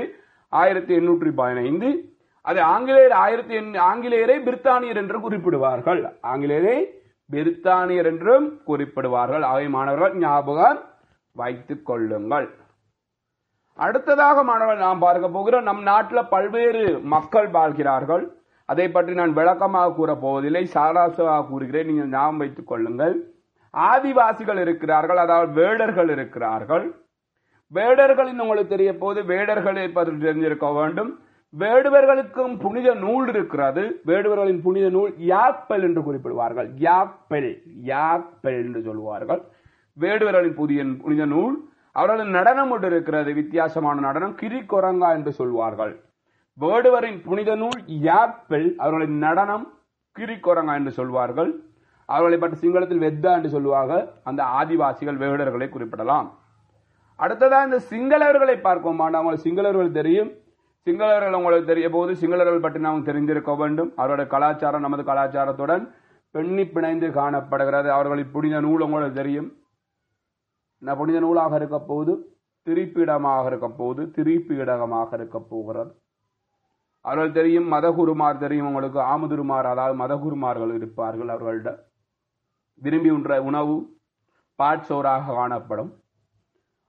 1815. அது ஆங்கிலேயரை பிரித்தானியர் என்று குறிப்பிடுவார்கள். ஆங்கிலேயரை பிரித்தானியர் என்றும் குறிப்பிடுவார்கள். அவை மாணவர்கள் ஞாபகம் வைத்துக் கொள்ளுங்கள். அடுத்ததாக மாணவர்கள் நாம் பார்க்க போகிறோம், நம் நாட்டில் பல்வேறு மக்கள் வாழ்கிறார்கள். அதை பற்றி நான் விளக்கமாக கூற போவதில்லை, சாராசமாக கூறுகிறேன், நீங்கள் ஞாபகம் வைத்துக் கொள்ளுங்கள். ஆதிவாசிகள் இருக்கிறார்கள், அதாவது வேடர்கள் இருக்கிறார்கள். வேடர்களின் உங்களுக்கு தெரிய போது வேடர்களை பற்றி தெரிஞ்சிருக்க வேண்டும். வேடுவர்களுக்கும் புனித நூல் இருக்கிறது. வேடுவர்களின் புனித நூல் யாப்பல் என்று குறிப்பிடுவார்கள். யாப்பல் என்று சொல்வார்கள். வேடுவர்களின் புனித நூல். அவர்களின் நடனம் ஒன்று இருக்கிறது, வித்தியாசமான நடனம், கிரிகொரங்கா என்று சொல்வார்கள். வேடுவரின் புனித நூல் யாப்பல், அவர்களின் நடனம் கிரிகொரங்கா என்று சொல்வார்கள். அவர்களை பற்றி சிங்களத்தில் வெத்தா என்று சொல்லுவார்கள். அந்த ஆதிவாசிகள் வேடர்களை குறிப்பிடலாம். அடுத்ததாக இந்த சிங்களவர்களை பார்ப்போம். அவங்களுக்கு சிங்களவர்கள் தெரியும். சிங்களவர்கள் உங்களுக்கு தெரிய போது சிங்களவர்கள் பற்றி நாம் தெரிந்திருக்க வேண்டும். அவருடைய கலாச்சாரம் நமது கலாச்சாரத்துடன் பெண்ணி பிணைந்து காணப்படுகிறது. அவர்களின் புனித நூல் உங்களுக்கு தெரியும். புனித நூலாக இருக்க போது திரிப்பீடமாக இருக்க போது திரிப்பீடகமாக இருக்க போகிறது. அவர்கள் தெரியும். மதகுருமார் தெரியும் உங்களுக்கு. ஆமுதுருமார், அதாவது மதகுருமார்கள் இருப்பார்கள். அவர்கள்ட விரும்பி உண்ற உணவு பாட்சோறாக காணப்படும்.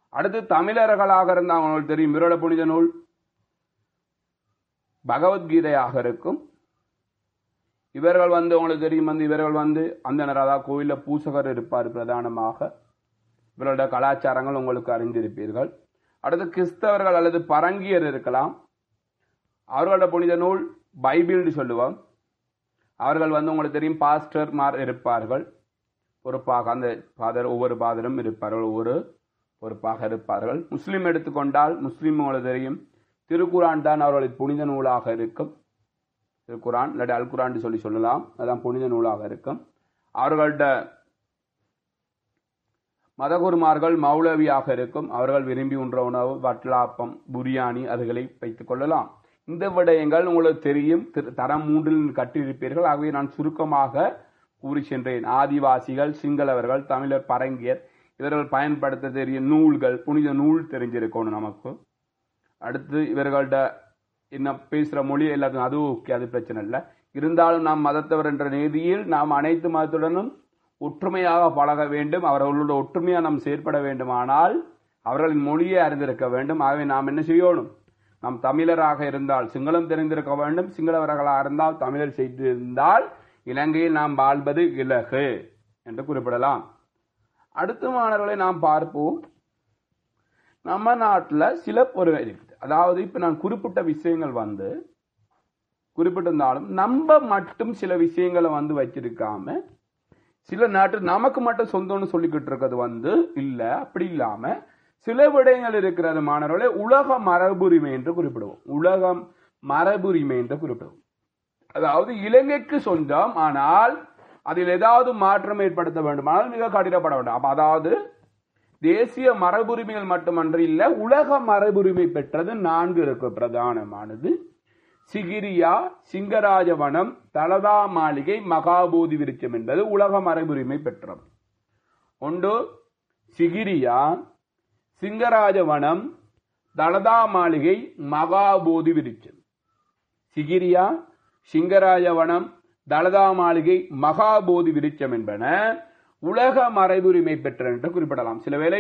அடுத்து தமிழர்களாக இருந்தால் அவங்களுக்கு தெரியும் விரட புனித நூல் பகவத்கீதையாக இருக்கும். இவர்கள் உங்களுக்கு தெரியும் இவர்கள் அந்தனர், அதாவது கோயிலில் பூசகர் இருப்பார் பிரதானமாக. இவர்களுடைய கலாச்சாரங்கள் உங்களுக்கு அறிந்திருப்பீர்கள். அடுத்து கிறிஸ்தவர்கள் அல்லது பரங்கியர் இருக்கலாம். அவர்களோட புனித நூல் பைபிள்னு சொல்லுவோம். அவர்கள் உங்களுக்கு தெரியும் பாஸ்டர்மார் இருப்பார்கள் பொறுப்பாக. அந்த ஃபாதர் ஒவ்வொரு ஃபாதரும் இருப்பார்கள், ஒவ்வொரு பொறுப்பாக இருப்பார்கள். முஸ்லீம் எடுத்துக்கொண்டால் முஸ்லீம் உங்களுக்கு தெரியும் திருக்குரான் தான் அவர்களுக்கு புனித நூலாக இருக்கும். திருக்குரான் இல்லாட்டி அல் குரான் சொல்லலாம், அதான் புனித நூலாக இருக்கும். அவர்களோட மதகுருமார்கள் மௌலவியாக இருக்கும். அவர்கள் விரும்பி உண்ற உணவு வட்லாப்பம், புரியாணி அதுகளை வைத்துக் கொள்ளலாம். இந்த விடயங்கள் உங்களுக்கு தெரியும், தரம் 3 கட்டியிருப்பீர்கள். ஆகவே நான் சுருக்கமாக கூறி சென்றேன். ஆதிவாசிகள், சிங்களவர்கள், தமிழர், பரங்கியர் இவர்கள் பயன்படுத்த தெரிய நூல்கள், புனித நூல் தெரிஞ்சிருக்கணும் நமக்கு. அடுத்து இவர்கள்ட என்ன பேசுற மொழி எல்லாத்தையும் அது ஓகே, அது பிரச்சனை இல்லை. இருந்தாலும் நாம் மதத்தவர் என்ற நீதியில் நாம் அனைத்து மதத்துடனும் ஒற்றுமையாக பழக வேண்டும். அவர்களோட ஒற்றுமையாக நாம் செயற்பட வேண்டுமானால் அவர்களின் மொழியை அறிந்திருக்க வேண்டும். ஆகவே நாம் என்ன செய்யணும்? நாம் தமிழராக இருந்தால் சிங்களம் தெரிந்திருக்க வேண்டும். சிங்களவர்களாக இருந்தால் தமிழர் செய்திருந்தால் இலங்கையில் நாம் வாழ்வது இலகு என்று குறிப்பிடலாம். அடுத்த மாணவர்களை நாம் பார்ப்போம். நம்ம நாட்டில் சில பொருள் இருக்குது. அதாவது இப்ப நான் குறிப்பிட்ட விஷயங்கள் குறிப்பிட்டிருந்தாலும் நம்ம மட்டும் சில விஷயங்களை வச்சிருக்காம சில நாட்டு நமக்கு மட்டும் சொந்தம்னு சொல்லிக்கிட்டு இருக்கிறது இல்ல. அப்படி இல்லாம சில விடயங்கள் இருக்கிறது மாணவர்களே உலக மரபுரிமை என்று குறிப்பிடுவோம். உலகம் மரபுரிமை என்று குறிப்பிடுவோம். அதாவது இலங்கைக்கு சொந்தம், ஆனால் அதில் ஏதாவது மாற்றம் ஏற்படுத்த வேண்டுமானால் மிக கடினப்பட வேண்டும். அதாவது தேசிய மரபுரிமைகள் மட்டுமன்று இல்ல, உலக மரபுரிமை பெற்றது 4 இருக்கு. பிரதானமானது சிகிரியா, சிங்கராஜவனம், தலதா மாளிகை, மகாபோதி விருட்சம் என்பது உலக மரபுரிமை பெற்றது. ஒன்று சிகிரியா, சிங்கராஜவனம், தலதா மாளிகை, மகாபோதி விருட்சம். சிகிரியா, சிங்கராஜவனம், தலதா மாளிகை, மகாபோதி விருட்சம் என்பன உலக மரபுரிமை பெற்ற என்று குறிப்பிடலாம். சில வேளை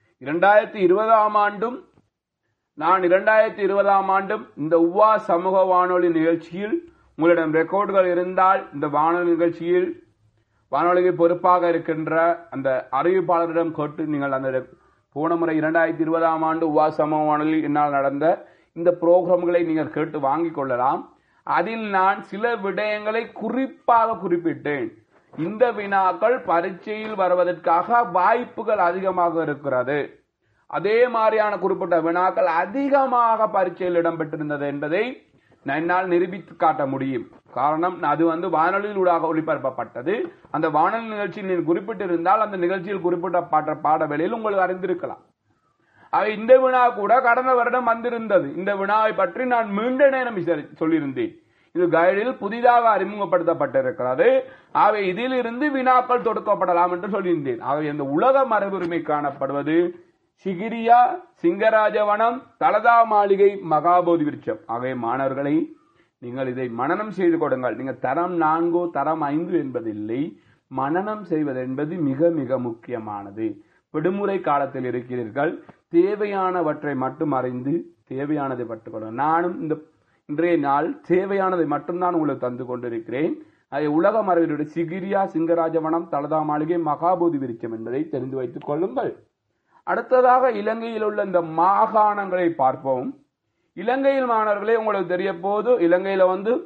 2020ஆம் ஆண்டும் நான் 2020ஆம் ஆண்டும் இந்த உவா சமூக வானொலி நிகழ்ச்சியில் உங்களிடம் ரெக்கார்டுகள் இருந்தால் இந்த வானொலி நிகழ்ச்சியில் வானொலிக்கு பொறுப்பாக இருக்கின்ற அந்த அறிவிப்பாளரிடம் கேட்டு நீங்கள் அந்த போன முறை 2020ஆம் ஆண்டு உவா சமூக வானொலி என்னால் நடந்த இந்த புரோகிராம்களை நீங்கள் கேட்டு வாங்கிக் கொள்ளலாம். அதில் நான் சில விடயங்களை குறிப்பாக குறிப்பிட்டேன். இந்த வினாக்கள் பரீட்சையில் வருவதற்காக வாய்ப்புகள் அதிகமாக இருக்கிறது. அதே மாதிரியான குறிப்பிட்ட வினாக்கள் அதிகமாக பரீட்சையில் இடம்பெற்றிருந்தது என்பதை என்னால் நிரூபித்து காட்ட முடியும். காரணம் அது வானொலியில் ஊடாக ஒளிபரப்பப்பட்டது. அந்த வானொலி நிகழ்ச்சியில் நீங்கள் குறிப்பிட்டிருந்தால் அந்த நிகழ்ச்சியில் குறிப்பிட்ட பாடவேளையில் உங்களுக்கு அறிந்திருக்கலாம். இந்த வினா கூட கடந்த வருடம் வந்திருந்தது. இந்த வினாவை பற்றி நான் மீண்ட நேரம் சொல்லியிருந்தேன். இது கைடில் புதிதாக அறிமுகப்படுத்தப்பட்டிருக்கிறது. ஆகவே இதில் இருந்து வினாக்கள் தொடுக்கப்படலாம் என்று சொல்லியிருந்தேன். ஆகவே இந்த உலக மரபுரிமை காணப்படுவது சிகிரியா, சிங்கராஜவனம், தலதா மாளிகை, மகாபோதி விருட்சம். ஆகவே மாணவர்களை நீங்கள் இதை மனனம் செய்து கொடுங்கள். நீங்கள் தரம் 4 தரம் 5 என்பதில்லை, மனனம் செய்வது என்பது மிக மிக முக்கியமானது. விடுமுறை காலத்தில் இருக்கிறீர்கள், தேவையானவற்றை மட்டும் அறிந்து தேவையானதை பட்டுக்கொள்ளும். நானும் இந்த இன்றைய நாள் தேவையானதை மட்டும்தான் உங்களுக்கு தந்து கொண்டிருக்கிறேன். அதை உலக மரபுடைய சிகிரியா, சிங்கராஜவனம், தலதா மாளிகை, மகாபோதி விருட்சம் என்பதை தெரிந்து வைத்துக் கொள்ளுங்கள். அடுத்ததாக இலங்கையில் உள்ள இந்த மாகாணங்களை பார்ப்போம். இலங்கையில் மாணவர்களே உங்களுக்கு தெரிய போது இலங்கையில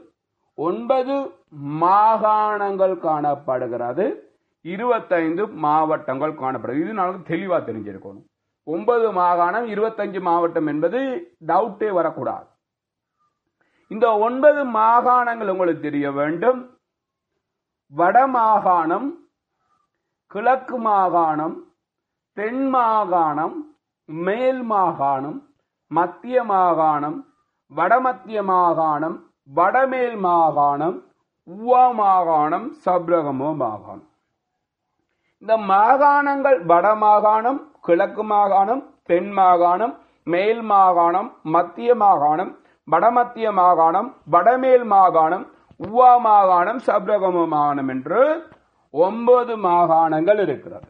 9 மாகாணங்கள் காணப்படுகிறது, 25 மாவட்டங்கள் காணப்படுகிறது. இது நமக்கு தெளிவா தெரிஞ்சிருக்கணும். 9 மாகாணம் 25 மாவட்டம் என்பது டவுட்டே வரக்கூடாது. இந்த 9 மாகாணங்கள் உங்களுக்கு தெரிய வேண்டும். வடமாகாணம், கிழக்கு மாகாணம், தென் மாகாணம், மேல் மாகாணம், மத்திய மாகாணம், வடமத்திய மாகாணம், வடமேல் மாகாணம், உவா மாகாணம், சப்ரகமோ மாகாணம். இந்த மாகாணங்கள் வடமாகாணம், கிழக்கு மாகாணம், தென் மாகாணம், மேல் மாகாணம், மத்திய மாகாணம், வடமத்திய மாகாணம், வடமேல் மாகாணம், உவா மாகாணம், சப்ரகம மாகாணம் என்று 9 மாகாணங்கள் இருக்கிறது.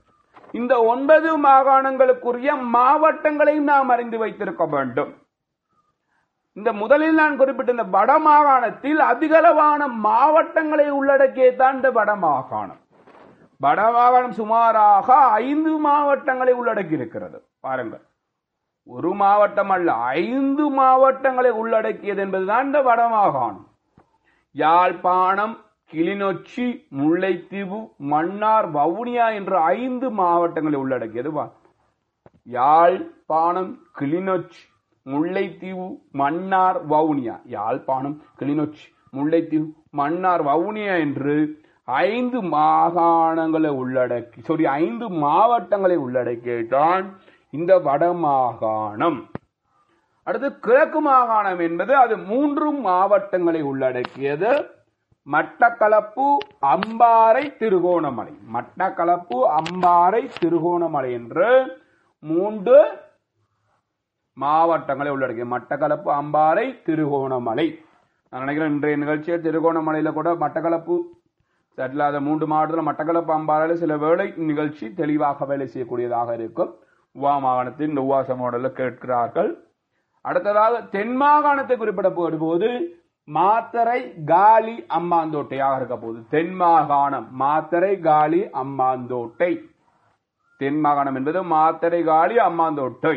இந்த 9 மாகாணங்களுக்குரிய மாவட்டங்களையும் நாம் அறிந்து வைத்திருக்க வேண்டும். இந்த முதலில் நான் குறிப்பிட்ட இந்த வட மாகாணத்தில் அதிகளவான மாவட்டங்களை உள்ளடக்கியதான் இந்த வட மாகாணம். வட மாகாணம் சுமாராக 5 மாவட்டங்களை உள்ளடக்கி இருக்கிறது. பாருங்கள், ஒரு மாவட்டம் அல்ல, 5 மாவட்டங்களை உள்ளடக்கியது என்பதுதான் இந்த வட மாகாணம். யாழ்ப்பாணம், கிளிநொச்சி, முல்லைத்தீவு, மன்னார், வவுனியா என்ற 5 மாவட்டங்களை உள்ளடக்கியது. யாழ்ப்பாணம், கிளிநொச்சி, முல்லைத்தீவு, மன்னார், வவுனியா. யாழ்ப்பாணம், கிளிநொச்சி, முல்லைத்தீவு, மன்னார், வவுனியா என்று 5 மாகாணங்களை உள்ளடக்கி 5 மாவட்டங்களை உள்ளடக்கியதான் இந்த வட மாகாணம். அடுத்து கிழக்கு மாகாணம் என்பது அது 3 மாவட்டங்களை உள்ளடக்கியது. மட்டக்களப்பு, அம்பாறை, திருகோணமலை. மட்டக்களப்பு, அம்பாறை, திருகோணமலை என்று 3 மாவட்டங்களை உள்ளடக்கிய மட்டக்களப்பு, அம்பாறை, திருகோணமலை. நான் நினைக்கிறேன் இன்றைய நிகழ்ச்சியை திருகோணமலையில கூட மட்டக்களப்பு இல்லாத 3 மாவட்டத்தில் மட்டக்களப்பு, அம்பாறையில் சில வேளை நிகழ்ச்சி தெளிவாக வேலை செய்யக்கூடியதாக இருக்கும். உவா மாகாணத்தின் உவாச மாடலில் கேட்கிறார்கள். அடுத்ததாக தென் மாகாணத்தை குறிப்பிடப்படும் போது மாத்தரை, காலி, அம்மாந்தோட்டையாக இருக்க போகுது. தென் மாகாணம் மாத்தரை, காலி, அம்மாந்தோட்டை. தென் மாகாணம் என்பது மாத்தரை, காலி, அம்மாந்தோட்டை.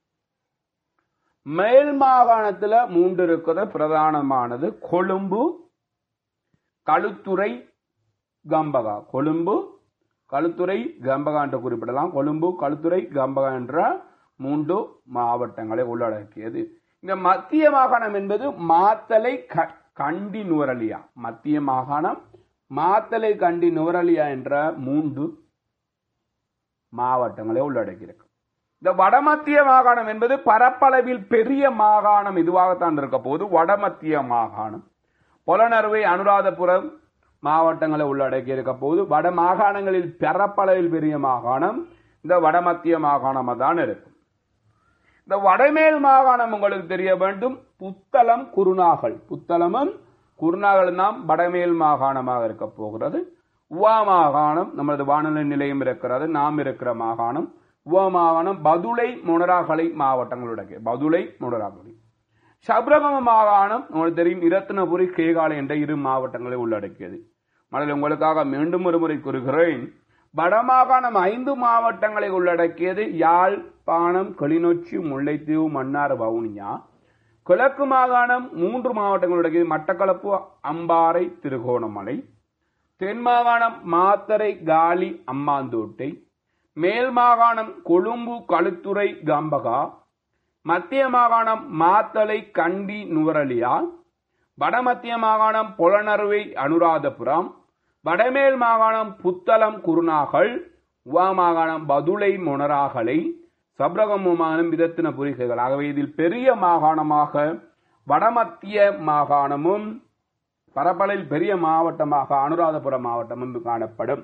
மேல் மாகாணத்தில் 3 இருக்கிறது. பிரதானமானது கொழும்பு, களுத்துறை, கம்பகா. கொழும்பு, களுத்துறை, கம்பகா என்று குறிப்பிடலாம். கொழும்பு, களுத்துறை, கம்பகா என்ற 3 மாவட்டங்களை உள்ளடக்கியது. இந்த மத்திய மாகாணம் என்பது மாத்தலை, கண்டி, நுவரலியா. மத்திய மாகாணம் மாத்தலை, கண்டி, நுவரலியா என்ற 3 மாவட்டங்களை உள்ளடக்கியிருக்கு. இந்த வடமத்திய மாகாணம் என்பது பரப்பளவில் பெரிய மாகாணம் இதுவாகத்தான் இருக்க போது. வடமத்திய மாகாணம் பொலனறுவை, அனுராதபுரம் மாவட்டங்களை உள்ளடக்கி இருக்க போது. வட மாகாணங்களில் பரப்பளவில் பெரிய மாகாணம் இந்த வடமத்திய மாகாணமாக தான் இருக்கும். இந்த வடமேல் மாகாணம் உங்களுக்கு தெரிய வேண்டும். புத்தளம், குருநாகல். புத்தளமும் குருநாகலும் தான் வடமேல் மாகாணமாக இருக்க போகிறது. உவா மாகாணம் நமது வானொலி நிலையம் இருக்கிறது, நாம் இருக்கிற மாகாணம். உவா மாகாணம் பதுளை, மொனராகலை மாவட்டங்களுடைய பதுளை, மொனராகலை. சப்ரகம மாகாணம் உங்களுக்கு தெரியும், இரத்தினபுரி, கேகாலை என்ற 2 மாவட்டங்களை உள்ளடக்கியது. மனதில் உங்களுக்காக மீண்டும் ஒரு முறை கூறுகிறேன். வடமாகாணம் 5 மாவட்டங்களை உள்ளடக்கியது. யாழ்ப்பாணம், கிளிநொச்சி, முல்லைத்தீவு, மன்னார், வவுனியா. கிழக்கு மாகாணம் 3 மாவட்டங்கள் உள்ளடக்கியது. மட்டக்களப்பு, அம்பாறை, திருகோணமலை. தென் மாகாணம் மாத்தரை, காலி, அம்மாந்தோட்டை. மேல் மாகாணம் கொழும்பு, களுத்துறை, கம்பகா. மத்திய மாகாணம் மாத்தலை, கண்டி, நுவரலியா. வடமத்திய மாகாணம் பொலனறுவை, அனுராதபுரம். வடமேல் மாகாணம் புத்தளம், குருநாகல். உவா மாகாணம் பதுளை, மொனராகலை. சப்ரகம் மாகாணம் இரத்தினபுரிகள். ஆகவே இதில் பெரிய மாகாணமாக வடமத்திய மாகாணமும் பரப்பளவில் பெரிய மாவட்டமாக அனுராதபுரம் மாவட்டமும் காணப்படும்.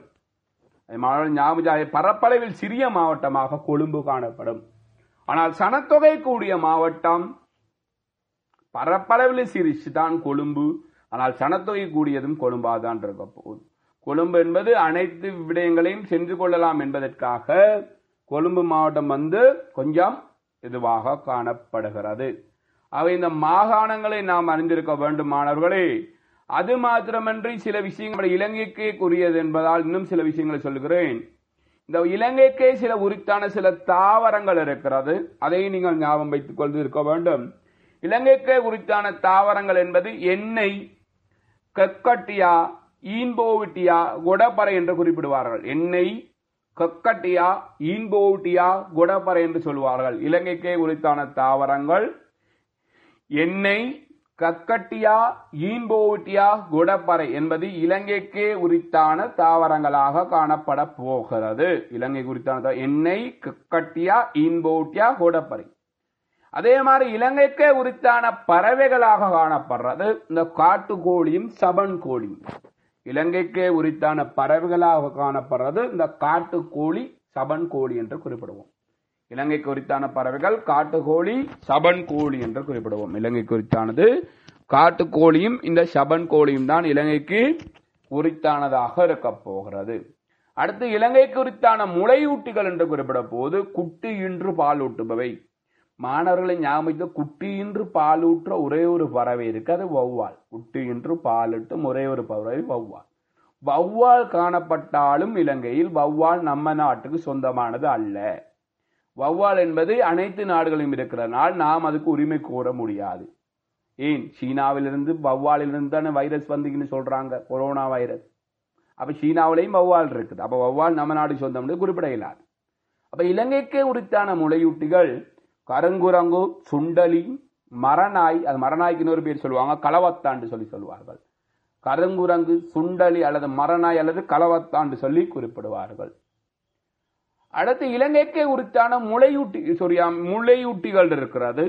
பரப்பளவில் சிறிய மாவட்டமாக கொழும்பு காணப்படும். ஆனால் சனத்தொகை கூடிய மாவட்டம் பரப்பளவில் சிறிது தான் கொழும்பு. ஆனால் சனத்தொகை கூடியதும் கொழும்பாதான் இருக்க போகுது. கொழும்பு என்பது அனைத்து விடயங்களையும் சென்று கொள்ளலாம் என்பதற்காக கொழும்பு மாவட்டம் கொஞ்சம் இதுவாக காணப்படுகிறது. அவை இந்த மாகாணங்களை நாம் அறிந்திருக்க வேண்டும் மாணவர்களே. அது மாத்திரமன்றி சில விஷயங்கள் இலங்கைக்கே கூறியது என்பதால் இன்னும் சில விஷயங்களை சொல்கிறேன். இந்த இலங்கைக்கே சில உரித்தான சில தாவரங்கள் இருக்கிறது. அதை நீங்கள் ஞாபகம் வைத்துக் கொண்டு இருக்க வேண்டும். இலங்கைக்கே உரித்தான தாவரங்கள் என்பது எண்ணெய், கக்கட்டியா, ஈன்போவிட்டியா, கொடப்பறை என்று குறிப்பிடுவார்கள். எண்ணெய், கக்கட்டியா, ஈன்போவிட்டியா, கொடப்பறை என்று சொல்வார்கள். இலங்கைக்கே உரித்தான தாவரங்கள் எண்ணெய், கக்கட்டியா, ஈன்போவிட்டியா, கொடப்பறை என்பது இலங்கைக்கே உரித்தான தாவரங்களாக காணப்பட போகிறது. இலங்கை குறித்தான எண்ணெய், கக்கட்டியா, ஈன்போவிட்டியா, கொடப்பறை. அதே மாதிரி இலங்கைக்கே உரித்தான பறவைகளாக காணப்படுறது இந்த காட்டுக்கோழியும் சபன் கோழியும். இலங்கைக்கே உரித்தான பறவைகளாக காணப்படுறது இந்த காட்டுக்கோழி, சபன் கோழி என்று குறிப்பிடுவோம். இலங்கைக்கு உரித்தான பறவைகள் காட்டுக்கோழி, சபன் கோழி என்று குறிப்பிடுவோம். இலங்கைக்கு உரித்தானது காட்டுக்கோழியும் இந்த சபன் கோழியும் தான் இலங்கைக்கு உரித்தானதாக இருக்க போகிறது. அடுத்து இலங்கை குறித்தான முளையூட்டிகள் என்று குறிப்பிட போது குட்டியின்று பாலூட்டுபவை. மாணவர்களை ஞாபகம், குட்டியின்று பாலூற்ற ஒரே ஒரு பறவை இருக்கு, அது வௌவால். குட்டியின்று பாலூட்டும் ஒரே ஒரு பறவை வௌவால். வௌவால் காணப்பட்டாலும் இலங்கையில் வௌவால் நம்ம நாட்டுக்கு சொந்தமானது அல்ல. வௌவால் என்பது அனைத்து நாடுகளிலும் இருக்கிறதுனால் நாம் அதுக்கு உரிமை கோர முடியாது. ஏன், சீனாவிலிருந்து வௌவாலிலிருந்து தானே வைரஸ் வந்தீங்கன்னு சொல்றாங்க, கொரோனா வைரஸ். அப்ப சீனாவிலையும் வௌவால் இருக்குது. அப்ப வௌவால் நம்ம நாடு சொந்தம் குறிப்பிட இயலாது. அப்ப இலங்கைக்கே உரித்தான முளையூட்டிகள் கருங்குரங்கு, சுண்டலி, மரநாய். அது மரநாய்க்கு இன்னொரு பேர் சொல்லுவாங்க, களவத்தாண்டு சொல்லி சொல்வார்கள். கருங்குரங்கு, சுண்டலி அல்லது மரநாய் அல்லது களவத்தாண்டு சொல்லி குறிப்பிடுவார்கள். அடுத்து இலங்கைக்கே உரித்தான முளையூட்டிகள் இருக்கிறது.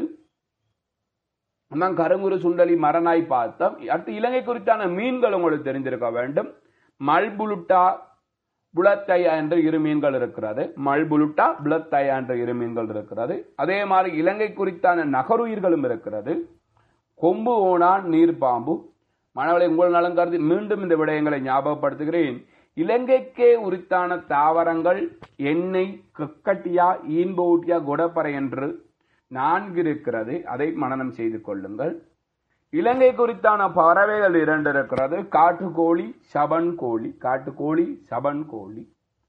கருங்குரு, சுண்டலி, மரநாய் பார்த்தோம். அடுத்து இலங்கை குறித்தான மீன்கள் உங்களுக்கு தெரிஞ்சிருக்க வேண்டும். மல்புலுட்டா, புலத்தையா என்ற இரு மீன்கள் இருக்கிறது. மல்புலுட்டா, புலத்தையா என்ற இரு மீன்கள் இருக்கிறது. அதே மாதிரி இலங்கை குறித்தான நகருயிர்களும் இருக்கிறது. கொம்பு ஓணான், நீர்பாம்பு. மாணவர்களை உங்கள் நலன் கருதி மீண்டும் இந்த விடயங்களை ஞாபகப்படுத்துகிறேன். இலங்கைக்கே உரித்தான தாவரங்கள் எண்ணெய், கக்கட்டியா, ஈன்போட்டியா, கொடப்பறை என்று 4 இருக்கிறது. அதை மனனம் செய்து கொள்ளுங்கள். இலங்கை குறித்தான பறவைகள் 2 இருக்கிறது. காட்டுக்கோழி, சபன் கோழி. காட்டுக்கோழி, சபன் கோழி.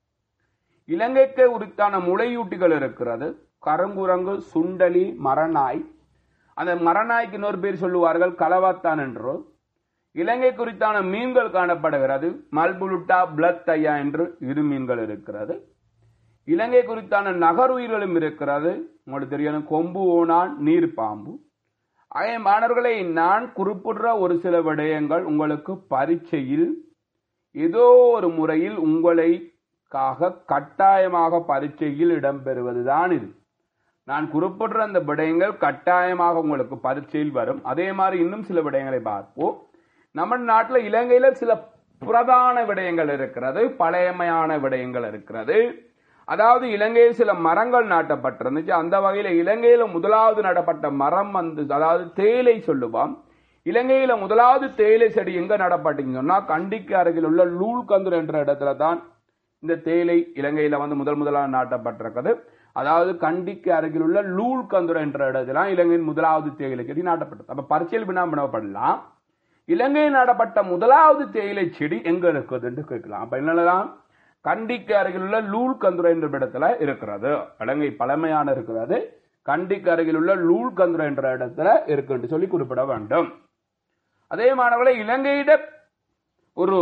இலங்கைக்கு உரித்தான முளையூட்டிகள் இருக்கிறது. கருங்குரங்கு, சுண்டலி, மரநாய். அந்த மரநாய்க்கு இன்னொரு பேர் சொல்லுவார்கள் களவாத்தான் என்று. இலங்கை குறித்தான மீன்கள் காணப்படுகிறது. மல்புலுட்டா, பிளத்தையா என்று இரு மீன்கள் இருக்கிறது. இலங்கை குறித்தான நகருயிர்களும் இருக்கிறது. உங்களுக்கு தெரியும், கொம்பு ஓணான், நீர்பாம்பு. ஆகிய மாணவர்களை நான் குறிப்பிடுற ஒரு சில விடயங்கள் உங்களுக்கு பரீட்சையில் ஏதோ ஒரு முறையில் உங்களுக்காக கட்டாயமாக பரீட்சையில் இடம்பெறுவதுதான் இது. நான் குறிப்பிடுற அந்த விடயங்கள் கட்டாயமாக உங்களுக்கு பரீட்சையில் வரும். அதே மாதிரி இன்னும் சில விடயங்களை பார்ப்போம். நம்ம நாட்டில் இலங்கையில சில பிரதான விடயங்கள் இருக்கிறது, பழையமையான விடயங்கள் இருக்கிறது. அதாவது இலங்கையில் சில மரங்கள் நாட்டப்பட்டிருந்துச்சு. அந்த வகையில இலங்கையில முதலாவது நடப்பட்ட மரம் அதாவது தேயிலை சொல்லுவான். இலங்கையில முதலாவது தேயிலை செடி எங்க நடப்பட்டீங்கன்னு சொன்னா கண்டிக்கு அருகில் உள்ள லூல்கந்துர் என்ற இடத்துல தான் இந்த தேயிலை இலங்கையில முதலாக நாட்டப்பட்டிருக்கிறது. அதாவது கண்டிக்கு அருகில் உள்ள லூல்கந்துர் என்ற இடத்துல இலங்கையின் முதலாவது தேயிலை செடி நாட்டப்பட்டது. அப்ப பரிசீல் வினாப்படலாம், இலங்கையில் நாட்டப்பட்ட முதலாவது தேயிலை செடி எங்க இருக்குது என்று கேட்கலாம். அப்ப என்னதான், கண்டிக்கு அருகில் உள்ள லூல்கந்துரை என்ற இடத்துல இருக்கிறது. இலங்கை பழமையான இருக்கிறது. கண்டிக்கு அருகில் உள்ள லூல்கந்துரை என்ற இடத்துல இருக்கு என்று சொல்லி குறிப்பிட வேண்டும். அதே மாணவர்களை இலங்கையிட ஒரு